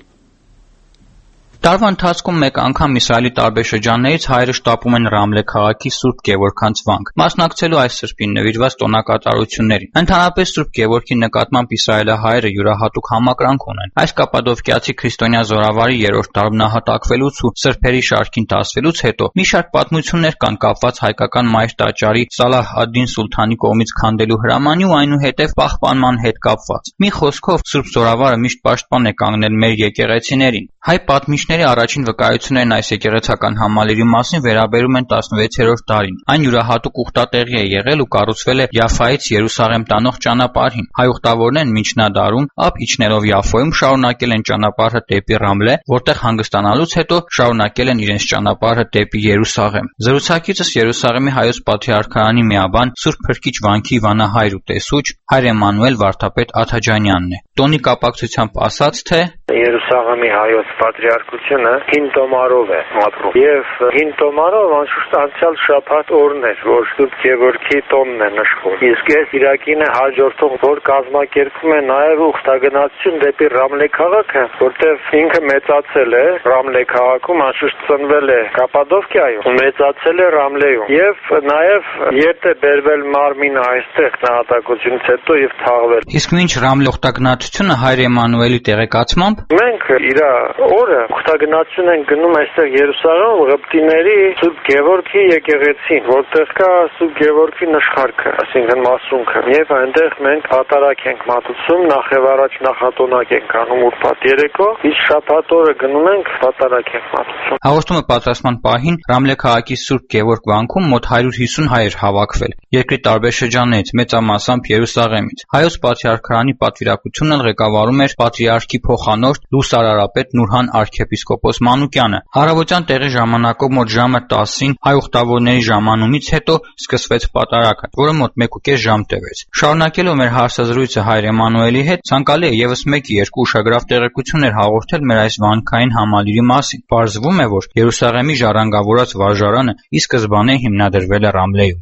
Տարվա ընթացքում մեկ անգամ Իսրայելի տարբեր շրջաններից հայերը շտապում են Ռամլե քաղաքի Սուրբ Գևորգ վանք, մասնակցելու այս սրբին նվիրված տոնակատարություններին։ Ընդհանրապես Սուրբ Գևորգի նկատմամբ իսրայելահայերը յուրահատուկ համակրանք ունեն։ Այս կապադովկիացի քրիստոնյա զորավարի 3-րդ տարում նահատակվելուց ու սրբերի շարքին դասվելուց հետո մի շարք պատմություններ կան կապված հայկական մայր տաճարի Սալահ ад-Դին Սուլթանի կողմից քանդելու հրամանի ու այնուհետև պահպանման հետ կապված։ Մի խոսքով Սուրբ զորավարը միշտ պաշտպան է կանգնել մեր եկեղեցիներին։ Հայ պատմիչների առաջին վկայություններն այս եկեղեցական համալիրի մասին վերաբերում են 16-րդ դարին։ Այն յուրահատուկ ուխտատեղի է եղել ու կառուցվել է Յաֆայից Երուսաղեմ տանող ճանապարհին։ Հայ ուխտավորներն միջնադարում, ապա իջնելով Յաֆոյում շարունակել են ճանապարհը դեպի Ռամլե, որտեղ հանգստանալուց հետո շարունակել են իրենց ճանապարհը դեպի Երուսաղեմ։ Զրուցակիցս Երուսաղեմի հայոց պատրիարքարանի միաբան Սուրբ Փրկիչ վանքի վանահայր ու տեսուչ հայր Էմանուել Վարդապետ Աթաջանյանն է։ Տոնի կապակցությամբ ասաց, թե Երուսաղեմի հայոց պատրիարքությունը հին տոմարով է ապրում։ Եվ հին տոմարով անշուշտ անցյալ շաբաթ օրն էր, որ Սուրբ Գևորգի տոնն է նշվում։ Իսկ այս Իրաքին է հաջորդող, որ կազմակերպում է նաև ուխտագնացություն դեպի Ռամլե քաղաքը, որտեղ ինքը մեծացել է Ռամլե քաղաքում, անշուշտ ծնվել է Կապադովկիայում, մեծացել է Ռամլեում։ Եվ նաև երբ է բերվել մարմինը այստեղ նահատակությունից հետո եւ թաղվել։ Իսկ մինչ Ռամլե ուխտագնացությունը հայր Էմանուելի տեղեկացմամբ մենք իր օրը ուխտագնացություն են գնում այստեղ Երուսաղեմ ղպտիների Սուրբ Գևորգի եկեղեցին, որտեղ կա Սուրբ Գևորգի նշխարքը, այսինքն մասունքը։ Եվ այնտեղ մենք պատարագ ենք մատուցում, նախևառաջ նախատոնակ ենք անում ուրբաթ երեկո, իսկ շաբաթ օրը գնում ենք պատարագ ենք մատուցում։ Հաղորդումը պատրաստման պահին Ռամլե քաղաքի Սուրբ Գևորգ վանքում մոտ 150 հայ էր հավաքվել։ Երկրի տարբեր շրջաններից, մեծամասամբ Երուսաղեմից։ Հայոց պատրիարքարանի պատվիրակությունն ղեկավարում էր պատրիարքի փոխանորդ Լուսարարապետ Նուրհան arczepiskopos Մանուկյանը։ Առավոտյան տեղի ժամանակով մոտ ժամը 10-ին հայ ուխտավորների ժամանումից հետո սկսվեց պատարագը, որը մոտ 1.5 ժամ տևեց։ Շարունակելով մեր հարցազրույցը հայր Էմանուելի հետ, ցանկալի է եւս 1-2 ուշագրավ տեղեկություններ հաղորդել մեր այս վանքային համալիրի մասին։ Պարզվում է, որ Երուսաղեմի ժառանգավորած վարժարանը ի սկզբանե հիմնադրվել է Ռամլեում։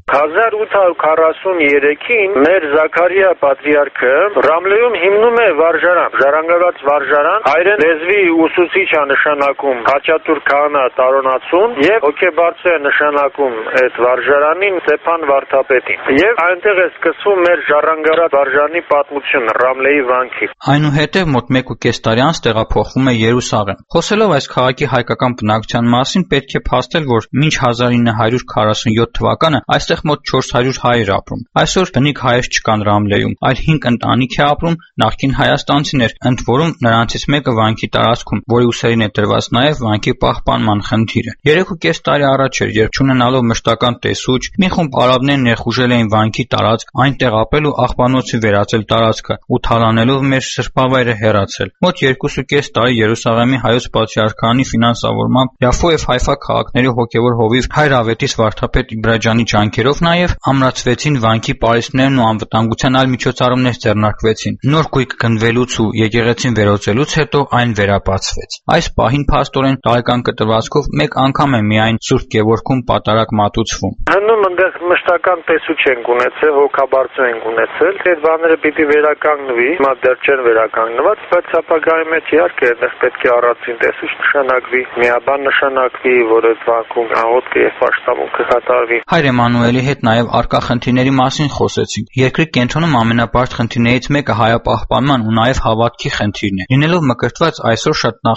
1843-ին մեր Զաքարիա պատրիարքը Ռամլեում հիմնում է վարժարան, ժառանգավորած վարժարան, հայերեն լեզվի ուսուցիչ է նշանակում Խաչատուր Քահանա Տարոնացուն եւ հոգեբարձ է նշանակում այդ վարժարանին Ստեփան Վարդապետին։ Եվ այնտեղ է սկսվում մեր ժառանգարած վարժանի պատմությունը Ռամլեի վանքի։ Այնուհետև մոտ 1.5 տարի անց տեղափոխվում է Երուսաղեմ։ Խոսելով այս քաղաքի հայկական բնակչության մասին, պետք է փաստել, որ մինչ 1947 թվականը այստեղ մոտ 400 հայ էր ապրում։ Այսօր բնիկ հայեր չկան Ռամլեում, այլ 5 ընտանիք է ապրում նախկին հայաստանցիներ, ընդ որում նրանցից մեկը վանքի տարածքում, որի ուսերին է դրված նաև վանքի պահպանման խնդիրը։ 3.5 տարի առաջ էր, երբ չունենալով մշտական տեսուչ, մի խումբ արաբներ ներխուժել էին վանքի տարածք, այնտեղ ապրել ու աղբանոցի վերածել տարածքը ու թալանելով մեր սրբավայրը հեռացել։ Մոտ 2.5 տարի Երուսաղեմի հայոց պատրիարքարանի ֆինանսավորմամբ Յաֆո եւ Հայֆա քաղաքների հոգևոր հովիվ հայր Ավետիս Վարդապետ Իբրաջանի ջանքերով նաև ամրացվեցին վանքի պարիսպներն ու անվտանգության այլ միջոցառումներ ձեռնարկվեցին։ Նոր գույք գնվելուց ու եկեղեցին վերածելուց հետո այն վերաբացվեց։ Այս պահին փաստորեն տարեկան կտրվածքով մեկ անգամ է միայն Սուրբ Գևորգում պատարագ մատուցվում։ Հնում այնտեղ մշտական տեսուչ ենք ունեցել, հոգաբարձ ենք ունեցել, այդ բաները պիտի վերականգնվի, հիմա դեռ չեն վերականգնված, բայց ապագայի մեջ իհարկե այնտեղ պետք է առանցին տեսուչ նշանակվի, միաբան նշանակվի, որ այդ վանքում աղոթքը եւ պաշտամունքը կատարվի։ Հայր Էմանուելի հետ նաև արկա խնդիրների մասին խոսեցինք։ Երկրի կենտրոնում ամենաբարդ խնդիրներից մեկը հայապահպանման ու նաև հավատքի խնդիրն է։ Լինելով մկրտված այսօր շատ նախկին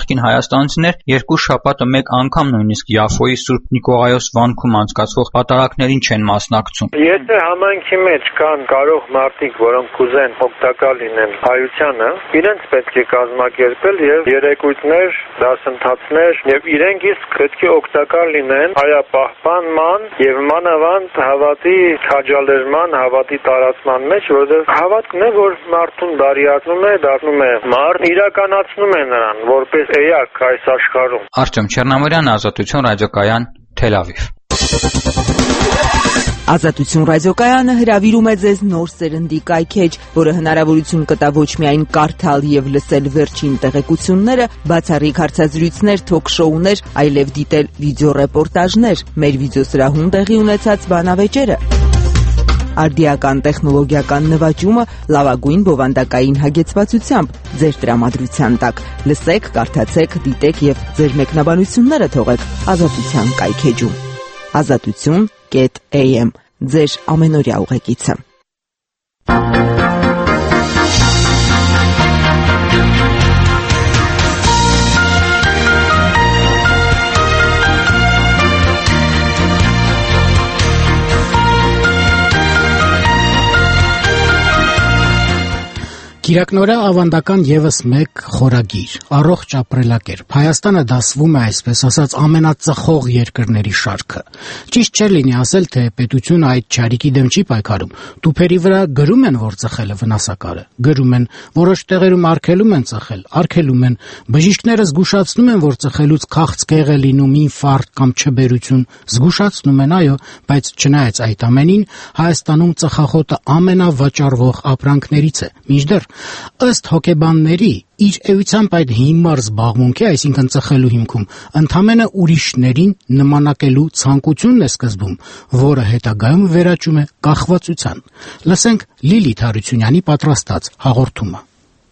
հայաստանցիներ երկու շաբաթը մեկ անգամ նույնիսկ Յաֆոյի Սուրբ Նիկողայոս վանքում անցկացվող պատարակներին չեն մասնակցում։ Եթե համայնքի մեջ կան կարող մարդիկ, որոնք կուզեն օգտակար լինեն հայությանը, իրենց պետք է կազմակերպել եւ երեկույթներ, դասընթացներ եւ իրենք իսկ պետք է օգտակար լինեն հայապահպանման եւ մանավանդ հավատի քաջալերման, հավատի տարածման մեջ, որովհետեւ հավատքն է, որ մարդուն բարիացնում է, դառնում է մարդ, իրականացնում է նրան որպես էակ այս աշխարհում։ Արտեմ Չեռնամարյան, Ազատություն ռադիոկայան, Թել Ավիվ։ Ազատություն ռադիոկայանը հրավիրում է ձեզ նոր սերնդի կայքեջ, որը հնարավորություն կտա ոչ միայն կարդալ եւ լսել վերջին տեղեկությունները, բացառիկ հարցազրույցներ, թոք-շոուներ, այլև դիտել վիդեոռեպորտաժներ, մեր վիդեոսրահում տեղի ունեցած բանավեճերը, արդիական տեխնոլոգիական նվաճումը լավագույն բովանդակային հագեցվածությամբ ձեր տրամադրության տակ։ Լսեք, կարդացեք, դիտեք եւ ձեր մեկնաբանությունները թողեք Ազատության կայքեջում։ Azatutun.am ձեր ամենօրյա ուղեկիցը։ Կիրակնօրյա ավանդական եւս մեկ խորագիր, առողջ ապրելակերպ։ Հայաստանը դասվում է, այսպես ասած, ամենածխող երկրների շարքը։ Ճիշտ չէ լինի ասել, թե պետությունը այդ չարիքի դեմ չի պայքարում։ Տուփերի վրա գրում են, որ ծխելը վնասակար է։ Գրում են, որոշ տեղերում արգելում են ծխել, արգելում են։ Բժիշկները զգուշացնում են, որ ծխելուց քաղցկեղ է լինում ինֆարկտ կամ չբերություն, զգուշացնում են, այո, բայց չնայած այդ ամենին, Հայաստանում ծխախոտը ամենավաճառվող ապրանքներից է։ Մինչդեռ ըստ հոգեբանների, իր էությամբ այդ հիմար զբաղմունքի, այսինքն ծխելու հիմքում, ընդամենը ուրիշներին նմանակելու ցանկությունն է սկզբում, որը հետագայում վերաճում է կախվածության։ Լսենք Լիլիթ Հարությունյանի պատրաստած հաղորդումը։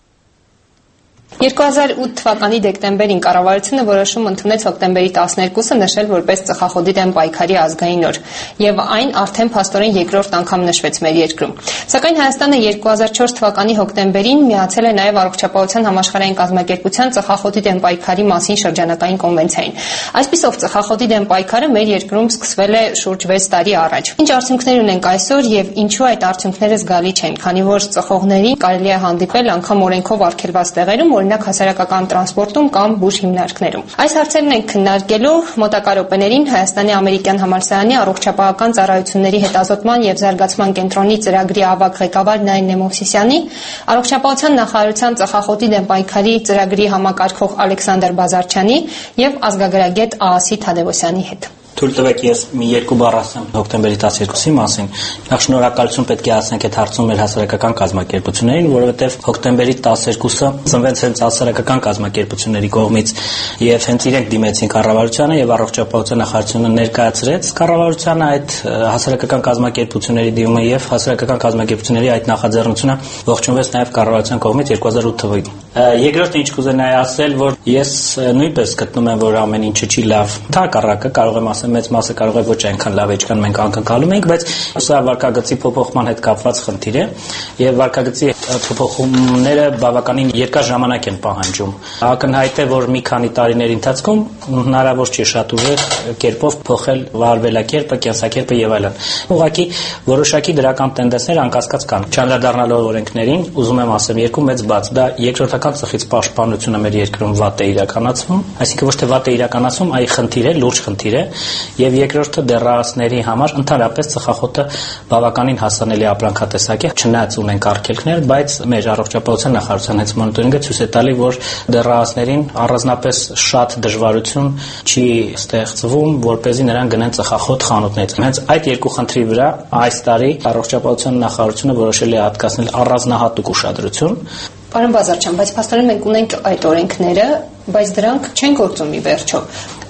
2008 թվականի դեկտեմբերին կառավարությունը որոշում ընդունեց հոկտեմբերի 12-ը նշել որպես ծխախոտի դեմ պայքարի ազգային օր, եւ այն արդեն փաստորեն երկրորդ անգամ նշվեց մեր երկրում։ Սակայն Հայաստանը 2004 թվականի հոկտեմբերին միացել է նաեւ Առողջապահության համաշխարհային կազմակերպության ծխախոտի դեմ պայքարի մասին շրջանակային կոնվենցիային։ Այսպիսով ծխախոտի դեմ պայքարը մեր երկրում սկսվել է շուրջ 6 տարի առաջ։ Ինչ արդյունքներ ունենք այսօր եւ ինչու այդ արդյունքները զգալի չեն, քանի որ ծխողներին կարելի է հանդիպել անգամ օրենքով արգելված տեղերում, օրինակ հասարակական տրանսպորտում կամ բուժ հիմնարկներում։ Այս հարցերն ենք քննարկելու մոտակա րոպեներին Հայաստանի ամերիկյան համալսարանի առողջապահական ծառայությունների հետազոտման եւ զարգացման կենտրոնի ծրագրի ավագ ղեկավար Նարինե Մովսիսյանի, առողջապահության նախարարության ծխախոտի դեմ պայքարի ծրագրի համակարգող Ալեքսանդր Բազարչյանի եւ ազգագրագետ Ահասի Թադևոսյանի հետ։ Թույլ տվեք ես մի երկու բառ ասեմ հոկտեմբերի 12-ի մասին։ Նախ շնորհակալություն պետք է ասենք այդ հարցում մեր հասարակական կազմակերպություններին, որովհետև հոկտեմբերի 12-ը ծնվեց հենց հասարակական կազմակերպությունների կողմից եւ հենց իրենք դիմեցին կառավարությանը եւ առողջապահության նախարարությունը ներկայացրեց կառավարությանը այդ հասարակական կազմակերպությունների դիմումը եւ հասարակական կազմակերպությունների այդ նախաձեռնությունը ողջունվեց նաեւ կառավարության կողմից 2008 թվականին։ Երկրորդը ինչ կուզենայի ասել, որ ես նույնպես գտնում եմ, որ ամեն ինչը չի լավ։ Թակառակը կարող եմ ասել մեծ մասը կարող է ոչ այնքան լավ է, ինչքան մենք ակնկալում ենք, բայց սա վարքագծի փոփոխման հետ կապված խնդիր է եւ վարքագծի փոփոխումները բավականին երկար ժամանակ են պահանջում։ Ակնհայտ է, որ մի քանի տարիների ընթացքում հնարավոր չէ շատ ուժեղ կերպով փոխել վարվելակերպը, կենսակերպը եւ այլն։ Ուղղակի որոշակի դրական տենդենսներ անկասկած կան։ Չանդրադառնալով օրենքներին, ուզում եմ ասեմ երկու մեծ բաց, դա երկրորդական ծխից պաշտպանությունը մեր երկրում վատ է իրականացվում, այսինքն ոչ թե վատ է իրականացվում, այլ խնդիր է, լուրջ խնդիր է։ Եվ երկրորդը դեռահասների համար ընդհանրապես ծխախոտը բավականին հասանելի ապրանքատեսակ է, չնայած ունենք արգելքներ, բայց մեր առողջապահության նախարարության հենց մոնիտորինգը ցույց է տալի, որ դեռահասներին առանձնապես շատ դժվարություն չի ստեղծվում, որպեսզի նրանք գնեն ծխախոտ խանութներից։ Հենց այդ երկու խնդրի վրա այս տարի առողջապահության նախարարությունը որոշել է հատկացնել առանձնահատուկ ուշադրություն։ Պարոն Բազարչյան, բայց փաստորեն մենք ունենք այդ օրենքները, բայց դրանք չեն գործում ի վերջո։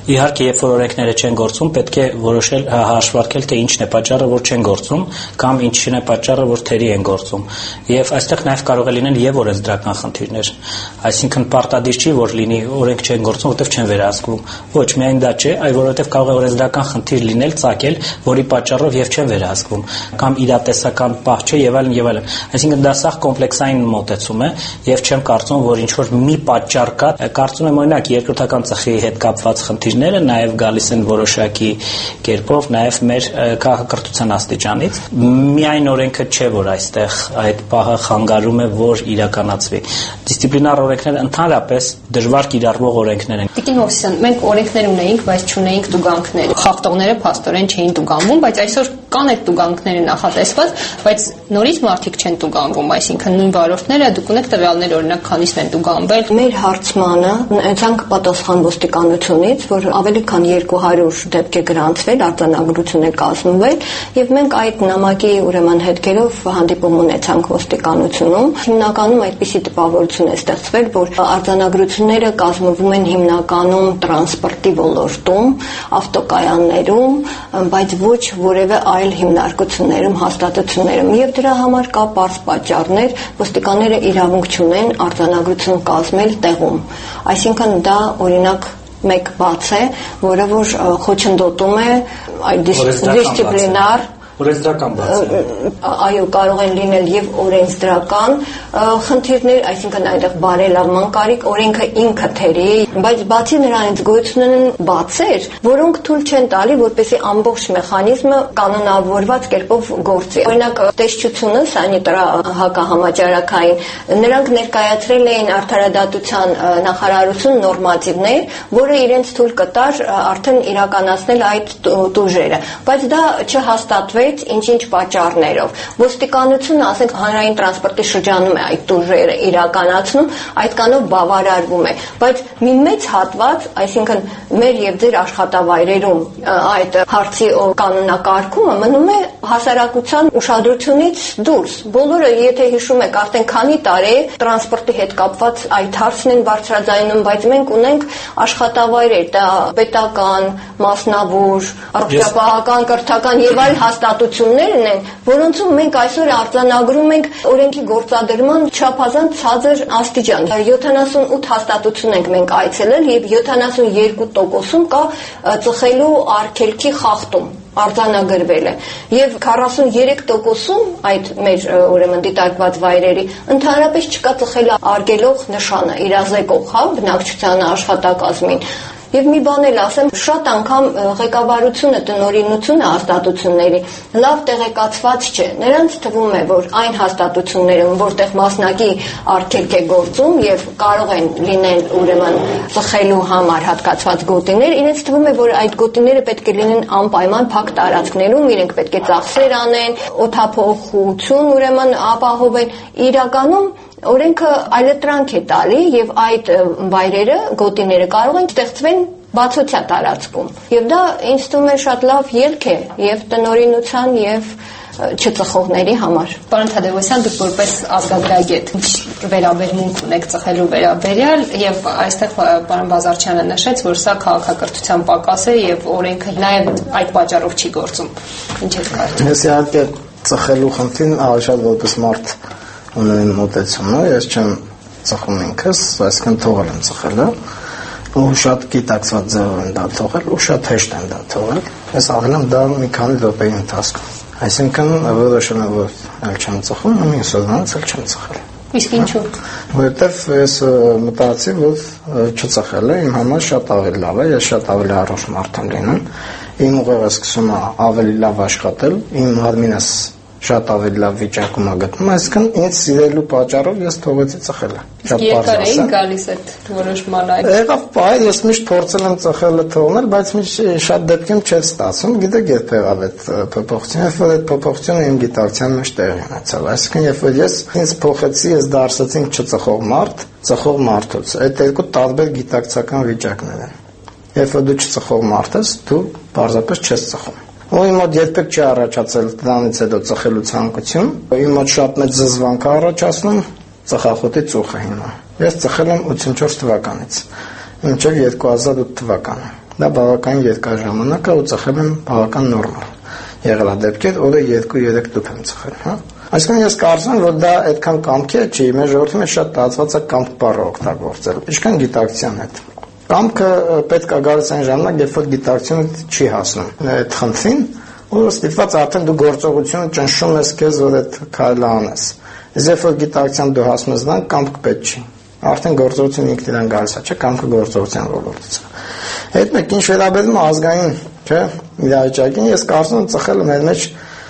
Իհարկե, երբ որ օրենքները չեն գործում, պետք է որոշել հաշվարկել, թե ինչն է պատճառը, որ չեն գործում, կամ ինչն է պատճառը, որ թերի են գործում։ Եվ այստեղ նաև կարող է լինել եւ օրենսդրական խնդիրներ։ Այսինքն պարտադիր չի, որ լինի օրենք չեն գործում, որտեղ չեն վերահսկվում։ Ոչ, միայն դա չէ, այլ որովհետև կարող է օրենսդրական խնդիր լինել, ծագել, որի պատճառով եւ չեն վերահսկվում, կամ իրատեսական պահ չէ եւ այլն եւ այլն։ Այսինքն դա սա կոմպլեքսային մոտեցում է եւ չեմ կարծում, որ ինչ որ մի պատճառ կա։ Կարծում եմ օրինակ երկրորդական ծխի հետ կապված խնդիրները նաև գալիս են որոշակի կերպով նաև մեր քաղաքակրթության աստիճանից։ Միայն օրենքը չէ, որ այստեղ այդ պահը խանգարում է, որ իրականացվի։ Դիսցիպլինար օրենքները ընդհանրապես դժվար կիրառվող օրենքներ են։ Տիկին Հովսիսյան, մենք օրենքներ ունեինք, բայց չունեինք տուգանքներ։ Խախտողները փաստորեն չէին տուգանվում, բայց այսօր կան այդ տուգանքները նախատեսված, բայց նորից մարդիկ չեն տուգանվում, այսինքն նույն վարորդները, դուք ունեք տվյալներ, օրինակ քանիսն են տուգանվել։ Մեր հարցմանը ունեցանք պատասխան ոստիկանությունից, որ ավելի քան 200 դեպք է գրանցվել, արձանագրություն է կազմվել, եւ մենք այդ նամակի ուրեմն հետքերով հանդիպում ունեցանք ոստիկանությունում։ Հիմնականում այդպիսի տպավորություն է ստեղծվել, որ արձանագրությունները կազմվում են հիմնականում տրանսպորտի ոլորտում, ավտոկայաններում, բայց ոչ որևէ այլ հիմնարկություններում, հաստատություններում, եւ դրա համար կա պարզ պատճառներ, ոստիկանները իրավունք չունեն արձանագրություն կազմել տեղում։ Այսինքն դա օրինակ մեկ բաց է, որը որ խոչընդոտում է այդ դիսցիպլինար օրենսդրական բաց է։ Այո, կարող են լինել եւ օրենսդրական խնդիրներ, այսինքն այդտեղ բարելավման կարիք, օրենքը ինքը թերի, բայց բացի նրանից գոյություն ունեն բացեր, որոնք թույլ չեն տալի, որպեսզի ամբողջ մեխանիզմը կանոնավորված կերպով գործի։ Օրինակ, տեսչությունը, հակահամաճարակային, նրանք ներկայացրել էին արդարադատության նախարարություն նորմատիվներ, որը իրենց թույլ կտար արդեն իրականացնել այդ տուժերը, բայց դա չհաստատվեց ինչ-ինչ պատճառներով։ Ոստիկանությունը, ասենք, հանրային տրանսպորտի շրջանում է այդ տուժերը իրականացնում, այդքանով բավարարվում է, բայց մի մեծ հատված, այսինքն մեր եւ ձեր աշխատավայրերում այդ հարցի կանոնակարգումը մնում է հասարակության ուշադրությունից դուրս։ Բոլորը, եթե հիշում եք, արդեն քանի տարի տրանսպորտի հետ կապված այդ հարցն են բարձրաձայնում, բայց մենք ունենք աշխատավայրեր, դա պետական, մասնավոր, առողջապահական, կրթական եւ այլ հաստատություններն են, որոնցում մենք այսօր արձանագրում ենք օրենքի գործադրման չափազանց ցածր աստիճան։ 78 հաստատություն ենք մենք այցելել եւ 72%-ում կա ծխելու արգելքի խախտում արձանագրվել է եւ 43%-ում այդ մեր ուրեմն դիտարկված վայրերի ընդհանրապես չկա ծխել արգելող նշանը, իրազեկող, բնակչության աշխատակազմին։ Եվ մի բան էլ ասեմ, շատ անգամ ղեկավարությունը, տնօրինությունը հաստատությունների լավ տեղեկացված չէ։ Նրանց թվում է, որ այն հաստատություններում, որտեղ մասնակի արգելք է գործում եւ կարող են լինել ուրեմն ծխելու համար հատկացված գոտիներ, իրենց թվում է, որ այդ գոտիները պետք է լինեն անպայման փակ տարածքներում, իրենք պետք է ծախսեր անեն, օդափոխություն ուրեմն ապահովեն։ Իրականում օրենքը այլտրանք է տալի եւ այդ վայրերը, գոտիները կարող են ստեղծվեն բացօթյա տարածքում։ Եվ դա ինձ թվում է շատ լավ ելք է եւ տնօրինության եւ չծխողների համար։ Պարոն Թադևոսյան, դուք որպես ազգագրագետ վերաբերմունք ունեք ծխելու վերաբերյալ եւ այստեղ պարոն Բազարչյանը նշեց, որ սա քաղաքակրթության պակաս է եւ օրենքը նաեւ այդ պատճառով չի գործում։ Ինչ եք կարծում։ Ես իհարկե ծխելու խնդրին ավելի շատ որպես մարդ ունեն մոտեցումը, ես չեմ ծխում ինքս, այսինքն թողել եմ ծխելը, ու շատ գիտակցված ձևով եմ դա թողել, ու շատ հեշտ եմ դա թողել, ես աղել եմ դա մի քանի րոպեի ընթացքում, այսինքն որոշել եմ, որ այլ չեմ ծխում, ու մյուս օրվանից էլ չեմ ծխել։ Իսկ ինչու՞։ Որովհետև ես մտածի, որ չծխելը իմ համար շատ ավելի լավ է, ես շատ ավելի առողջ մարդ եմ լինում, իմ ուղեղը սկսում է ավելի լավ աշխատել, իմ մարմինս շատ ավելի լավ վիճակում է գտնում, այսինքն ինձ սիրելու պատճառով ես թողեցի ծխելը։ Իսկ երկար էի գալիս այդ որոշման այդ։ Եղավ պահ, ես միշտ փորձել եմ ծխելը թողնել, բայց շատ դեպքերում չէր ստացվում, գիտեք երբ եղավ այդ փոփոխությունը, երբ որ այդ փոփոխությունը իմ գիտակցության մեջ տեղի ունեցավ, այսինքն երբ որ ես ինձ փոխեցի, ես դարձեցինք չծխող մարդ, ծխող մարդուց, այդ երկու տարբեր գիտակցական վիճակներ են։ Երբ որ դու չծխող մարդ ես, դու պարզապես չես ծխում։ Ու իմ մոտ երբեք չի առաջացել դրանից հետո ծխելու ցանկություն, իմ մոտ շատ մեծ զզվանք է առաջացնում ծխախոտի ծուխը հիմա։ Ես ծխել եմ 84 թվականից, մինչև 2008 թվականը։ Դա բավական երկար ժամանակ է ու ծխել եմ բավական նորմալ։ Եղել է դեպքեր, օրը 2-3 տուփ եմ ծխել, հա։ Այսինքն ես կարծում եմ, որ դա այդքան կամքի չի, մեր ժողովրդի մեջ շատ տարածված է կամք բառը օգտագործել, ինչքան գիտակցության հետ։ Կամքը պետք է գալիս այն ժամանակ, երբ որ գիտակցությունը չի հասնում այդ խնդրին, ու ստիպված արդեն դու գործողությունը ճնշում ես քեզ, որ այդ քայլը անես։ Իսկ երբ որ գիտակցության դու հասնում ես դրան, կամք պետք չի։ Արդեն գործողությունը ինքն իրան գալիս է, չէ՞, կամքը գործողության ոլորտից է։ Այդ մեկ ինչ վերաբերում է ազգային, չէ՞, իրավիճակին, ես կարծում եմ ծխելը մեր մեջ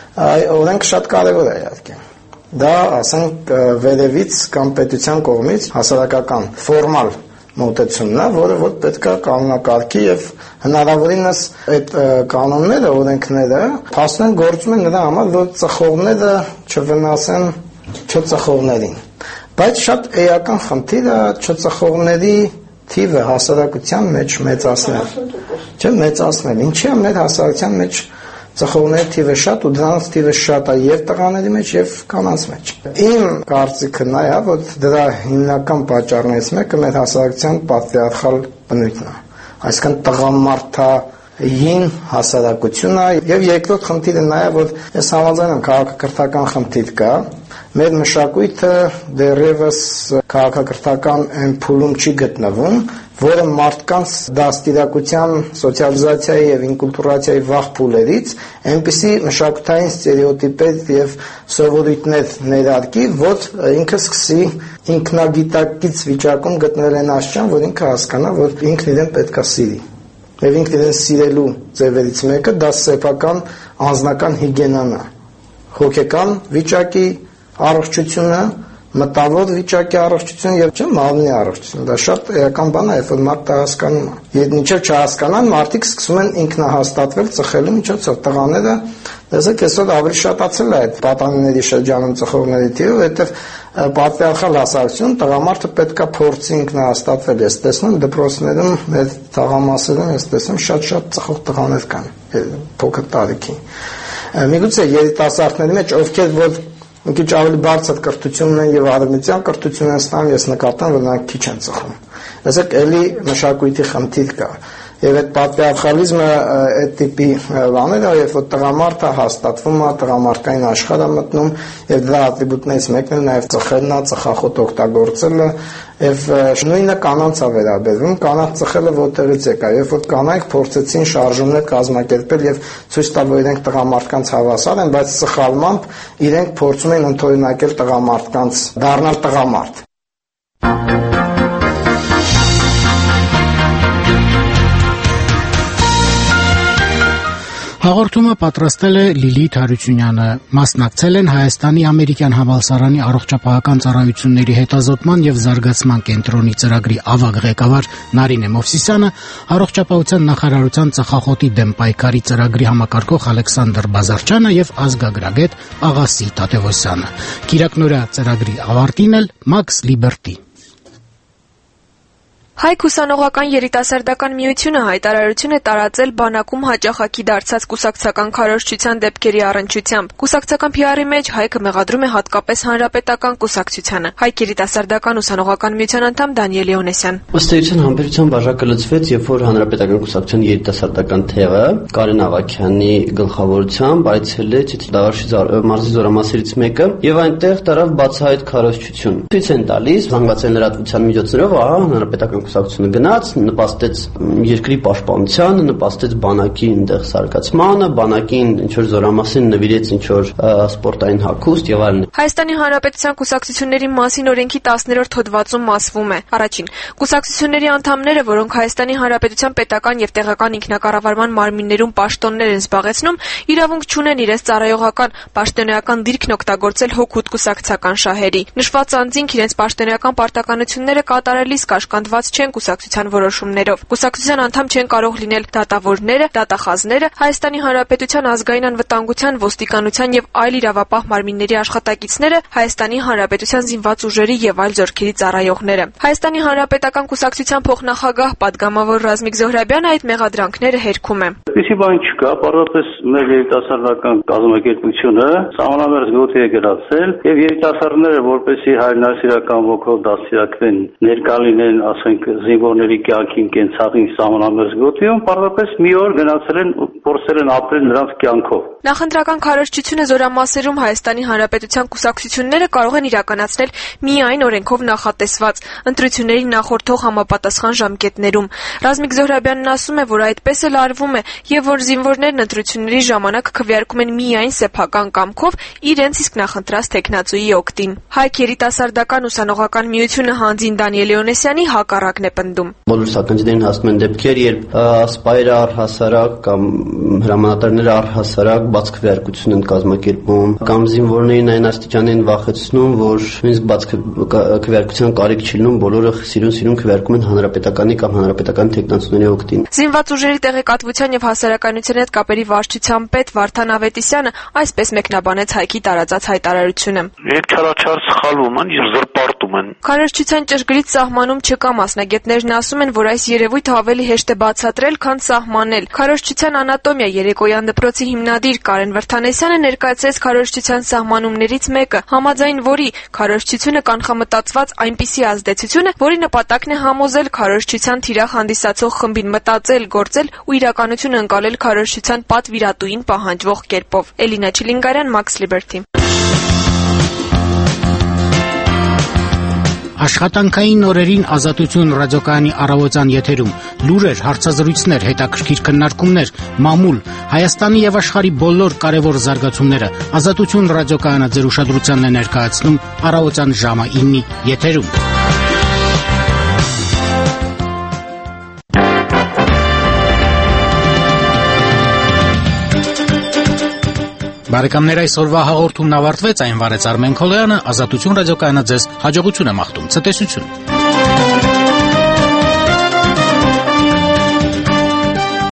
օրենքը շատ կարևոր է իհարկե։ Դա, ասենք, վերևից կամ պետության կողմից հասարակական ֆորմալ մոտեցումն է, որը որ պետք է կանոնակարգի եւ հնարավորինս այդ կանոնները, օրենքները փաստորեն գործում են նրա համար, որ ծխողները չվնասեն չծխողներին։ Բայց շատ էական խնդիր է չծխողների թիվը հասարակության մեջ մեծացնել։ Չէ, մեծացնել։ Ինչի է մեր հասարակության մեջ ծխողների թիվը շատ ու դրանց թիվը շատ է եւ տղաների մեջ եւ կանանց մեջ։ Իմ կարծիքն է, որ դրա հիմնական պատճառներից մեկը մեր հասարակության պատրիարխալ բնույթն է։ Այսինքն տղամարդային հասարակությունը եւ երկրորդ խնդիրը նա է, որ ես համաձայն եմ քաղաքակրթական խնդիր կա։ Մեր մշակույթը դեռևս քաղաքակրթական այն փուլում չի գտնվում, որը մարդկանց դաստիարակության, սոցիալիզացիայի եւ ինկուլտուրացիայի վաղ փուլերից այնպիսի մշակութային ստերեոտիպեր եւ սովորույթներ ներարկի, որ ինքը սկսի ինքնագիտակից վիճակում գտնել այն աշխան, որ ինքը հասկանա, որ ինքն իրեն պետք է սիրի։ Եվ ինքն իրեն սիրելու ձևերից մեկը դա սեփական անձնական հիգիենան է։ Հոգեկան վիճակի առողջությունը, մտավոր վիճակի առողջությունը եւ չէ մարմնի առողջությունը։ Դա շատ էական բան է, երբ որ մարդը հասկանում է։ Եթե մինչև չհասկանան, մարդիկ սկսում են ինքնահաստատվել ծխելու միջոցով։ Տղաները, դեսեք, այսօր ավելի շատացել է այդ պատանիների շրջանում ծխողների թիվը, որովհետեւ պատրիարխալ հասարակություն տղամարդը պետքա փորձի ինքնահաստատվել։ Ես տեսնում դպրոցներում, մեր թաղամասերում ես տեսնում շատ ծխող տղաներ կան, փոքր տարիքի։ Միգուցե երիտասարդների մեջ ովքեր որ մի քիչ ավելի բարձր կրթություն ունեն եւ արևմտյան կրթություն են ստանում, ես նկատեմ, որ նրանք քիչ են ծխում։ Այսինքն էլի մշակույթի խնդիր կա։ Եվ այդ պատրիարխալիզմը այդ տիպի բաները, երբ որ տղամարդը հաստատվում է, տղամարդկային աշխարհ է մտնում, եւ դրա ատրիբուտներից մեկն էլ նաեւ ծխելն է, ծխախոտ օգտագործելը, եւ նույնը կանանց է վերաբերվում, կանանց ծխելը որտեղից եկա, երբ որ կանայք փորձեցին շարժումներ կազմակերպել եւ ցույց տալ, որ իրենք տղամարդկանց հավասար են, բայց սխալմամբ իրենք փորձում են ընդօրինակել տղամարդկանց, դառնալ տղամարդ։ Հաղորդումը պատրաստել է Լիլիթ Հարությունյանը, մասնակցել են Հայաստանի ամերիկյան համալսարանի առողջապահական ծառայությունների հետազոտման եւ զարգացման կենտրոնի ծրագրի ավագ ղեկավար Նարինե Մովսիսյանը, առողջապահության նախարարության ծխախոտի դեմ պայքարի ծրագրի համակարգող Ալեքսանդր Բազարչյանը եւ ազգագրագետ Աղասի Տատևոսյանը։ Կիրակնորյա ծրագրի ավարտին էլ Մաքս Լիբերտի։ Հայք ուսանողական երիտասարդական միությունը հայտարարություն է տարածել բանակում հաճախակի դարձած կուսակցական քարոզչության դեպքերի առնչությամբ։ Կուսակցական PR-ի մեջ Հայքը մեղադրում է հատկապես հանրապետական կուսակցությանը։ Հայք երիտասարդական ուսանողական միության անդամ Դանիել Յոնեսյան։ Ըստ էության համբերության բաժակը լցվեց, երբ որ հանրապետական կուսակցության երիտասարդական թևը Կարեն Ավագյանի գլխավորությամբ այցելեց Դավարշի մարզի զորամասերից մեկը եւ այնտեղ տարավ բացահայտ քարոզչություն։ Ցույց են տալիս զանգվածային լրատվության միջոցներով, հանրապետական կուսակցությունը գնաց, նպաստեց երկրի պաշտպանությանը, նպաստեց բանակի այնտեղ զարգացմանը, բանակին ինչ որ զորամասին նվիրեց ինչ որ սպորտային հագուստ եւ այլն։ Հայաստանի Հանրապետության կուսակցությունների մասին օրենքի 10-րդ հոդվածում ասվում է. Առաջին, կուսակցությունների անդամները, որոնք Հայաստանի Հանրապետության պետական եւ տեղական ինքնակառավարման մարմիններում պաշտոններ են զբաղեցնում, իրավունք չունեն իրենց ծառայողական պաշտոնեական դիրքն օգտագործել հօգուտ կուսակցական շահերի։ Նշված անձինք իրենց պաշտոնեական պարտականությունները կատարելիս կաշկանդված չեն կուսակցության որոշումներով։ Կուսակցության անդամ չեն կարող լինել դատավորները, դատախազները, Հայաստանի Հանրապետության ազգային անվտանգության, ոստիկանության եւ այլ իրավապահ մարմինների աշխատակիցները, Հայաստանի Հանրապետության զինված ուժերի եւ այլ զորքերի ծառայողները։ Հայաստանի Հանրապետական կուսակցության փոխնախագահ պատգամավոր Ռազմիկ Զոհրաբյանը այդ մեղադրանքները հերքում է։ Այսի բան չկա, պարզապես մեր երիտասարդական կազմակերպությունը սահմանամերձ գոթի է գրացել եւ երիտասարդները որպեսզի հայրենասիրական ոգով դաստիարակվեն, ներկա լինեն, ասենք զինվորների կյանքին, կենցաղին սահմանամերձ գոտիում, պարզապես մի օր գնացել են, փորձել են ապրել նրանց կյանքով։ Նախընտրական քարոզչությունը զորամասերում Հայաստանի Հանրապետության կուսակցությունները կարող են իրականացնել միայն օրենքով նախատեսված ընտրությունների նախորդող համապատասխան ժամկետներում։ Ռազմիկ Զոհրաբյանն ասում է, որ այդպես էլ արվում է եւ որ զինվորներն ընտրությունների ժամանակ քվեարկում են միայն սեփական կամքով իրենց իսկ նախընտրած տեխնացուի օգտին։ Հայք երիտասարդական ուսանողական միությունը Հանձին Դանիել Լեոնեսյանի հակառակն է պնդում։ Բոլոր սականջներին հասնում են դեպքեր, երբ սպայրը առհասարակ կամ հրամանատարները առհասարակ բաց քվեարկություն են կազմակերպում կամ զինվորներին այն աստիճան են վախեցնում, որ նույնիսկ բաց քվեարկության կարիք չի լինում, բոլորը սիրուն քվեարկում են հանրապետականի կամ հանրապետական տեխնացուների օգտին։ Զինված ուժերի տեղեկատվության եւ հասարակայնության հետ կապերի վարչության պետ Վարդան Ավետիսյանը այսպես մեկնաբանեց Հայքի տարածած հայտարարությունը։ Երկչարաչար սխալվում են եւ զրպարտում են։ Քարոզչության ճշգրիտ սահմանում չկա, մասնագետներն ասում են, որ այս երևույթը ավելի հեշտ է բացատրել, քան սահմանել։ Քարոզչության անատոմիա երեկոյան դպրոցի հիմնադիր Կարեն Վրթանեսյանը ներկայացրեց քարոզչության սահմանումներից մեկը, համաձայն որի քարոզչությունը կանխամտածված այնպիսի ազդեցություն է, որի նպատակն է համոզել քարոզչության թիրախ հանդիսացող խմբին մտածել, գործել ու իրականությունը ընկալել քարոզչության պատվիրատուին պահանջվող կերպով։ Էլինա Չիլինգարյան, Max Liberty։ Աշխատանքային օրերին Ազատություն ռադիոկայանի առավոտյան եթերում լուրեր, հարցազրույցներ, հետաքրքիր քննարկումներ, մամուլ, Հայաստանի եւ աշխարհի բոլոր կարևոր զարգացումները Ազատություն ռադիոկայանը ձեր ուշադրությանն է ներկայացնում առավոտյան ժամը 9-ի եթերում։ Բարեկամներ, այսօրվա հաղորդումն ավարտվեց, այն վարեց Արմեն Քոլոյանը, Ազատություն ռադիոկայանը ձեզ հաջողություն է մաղթում, ցտեսություն։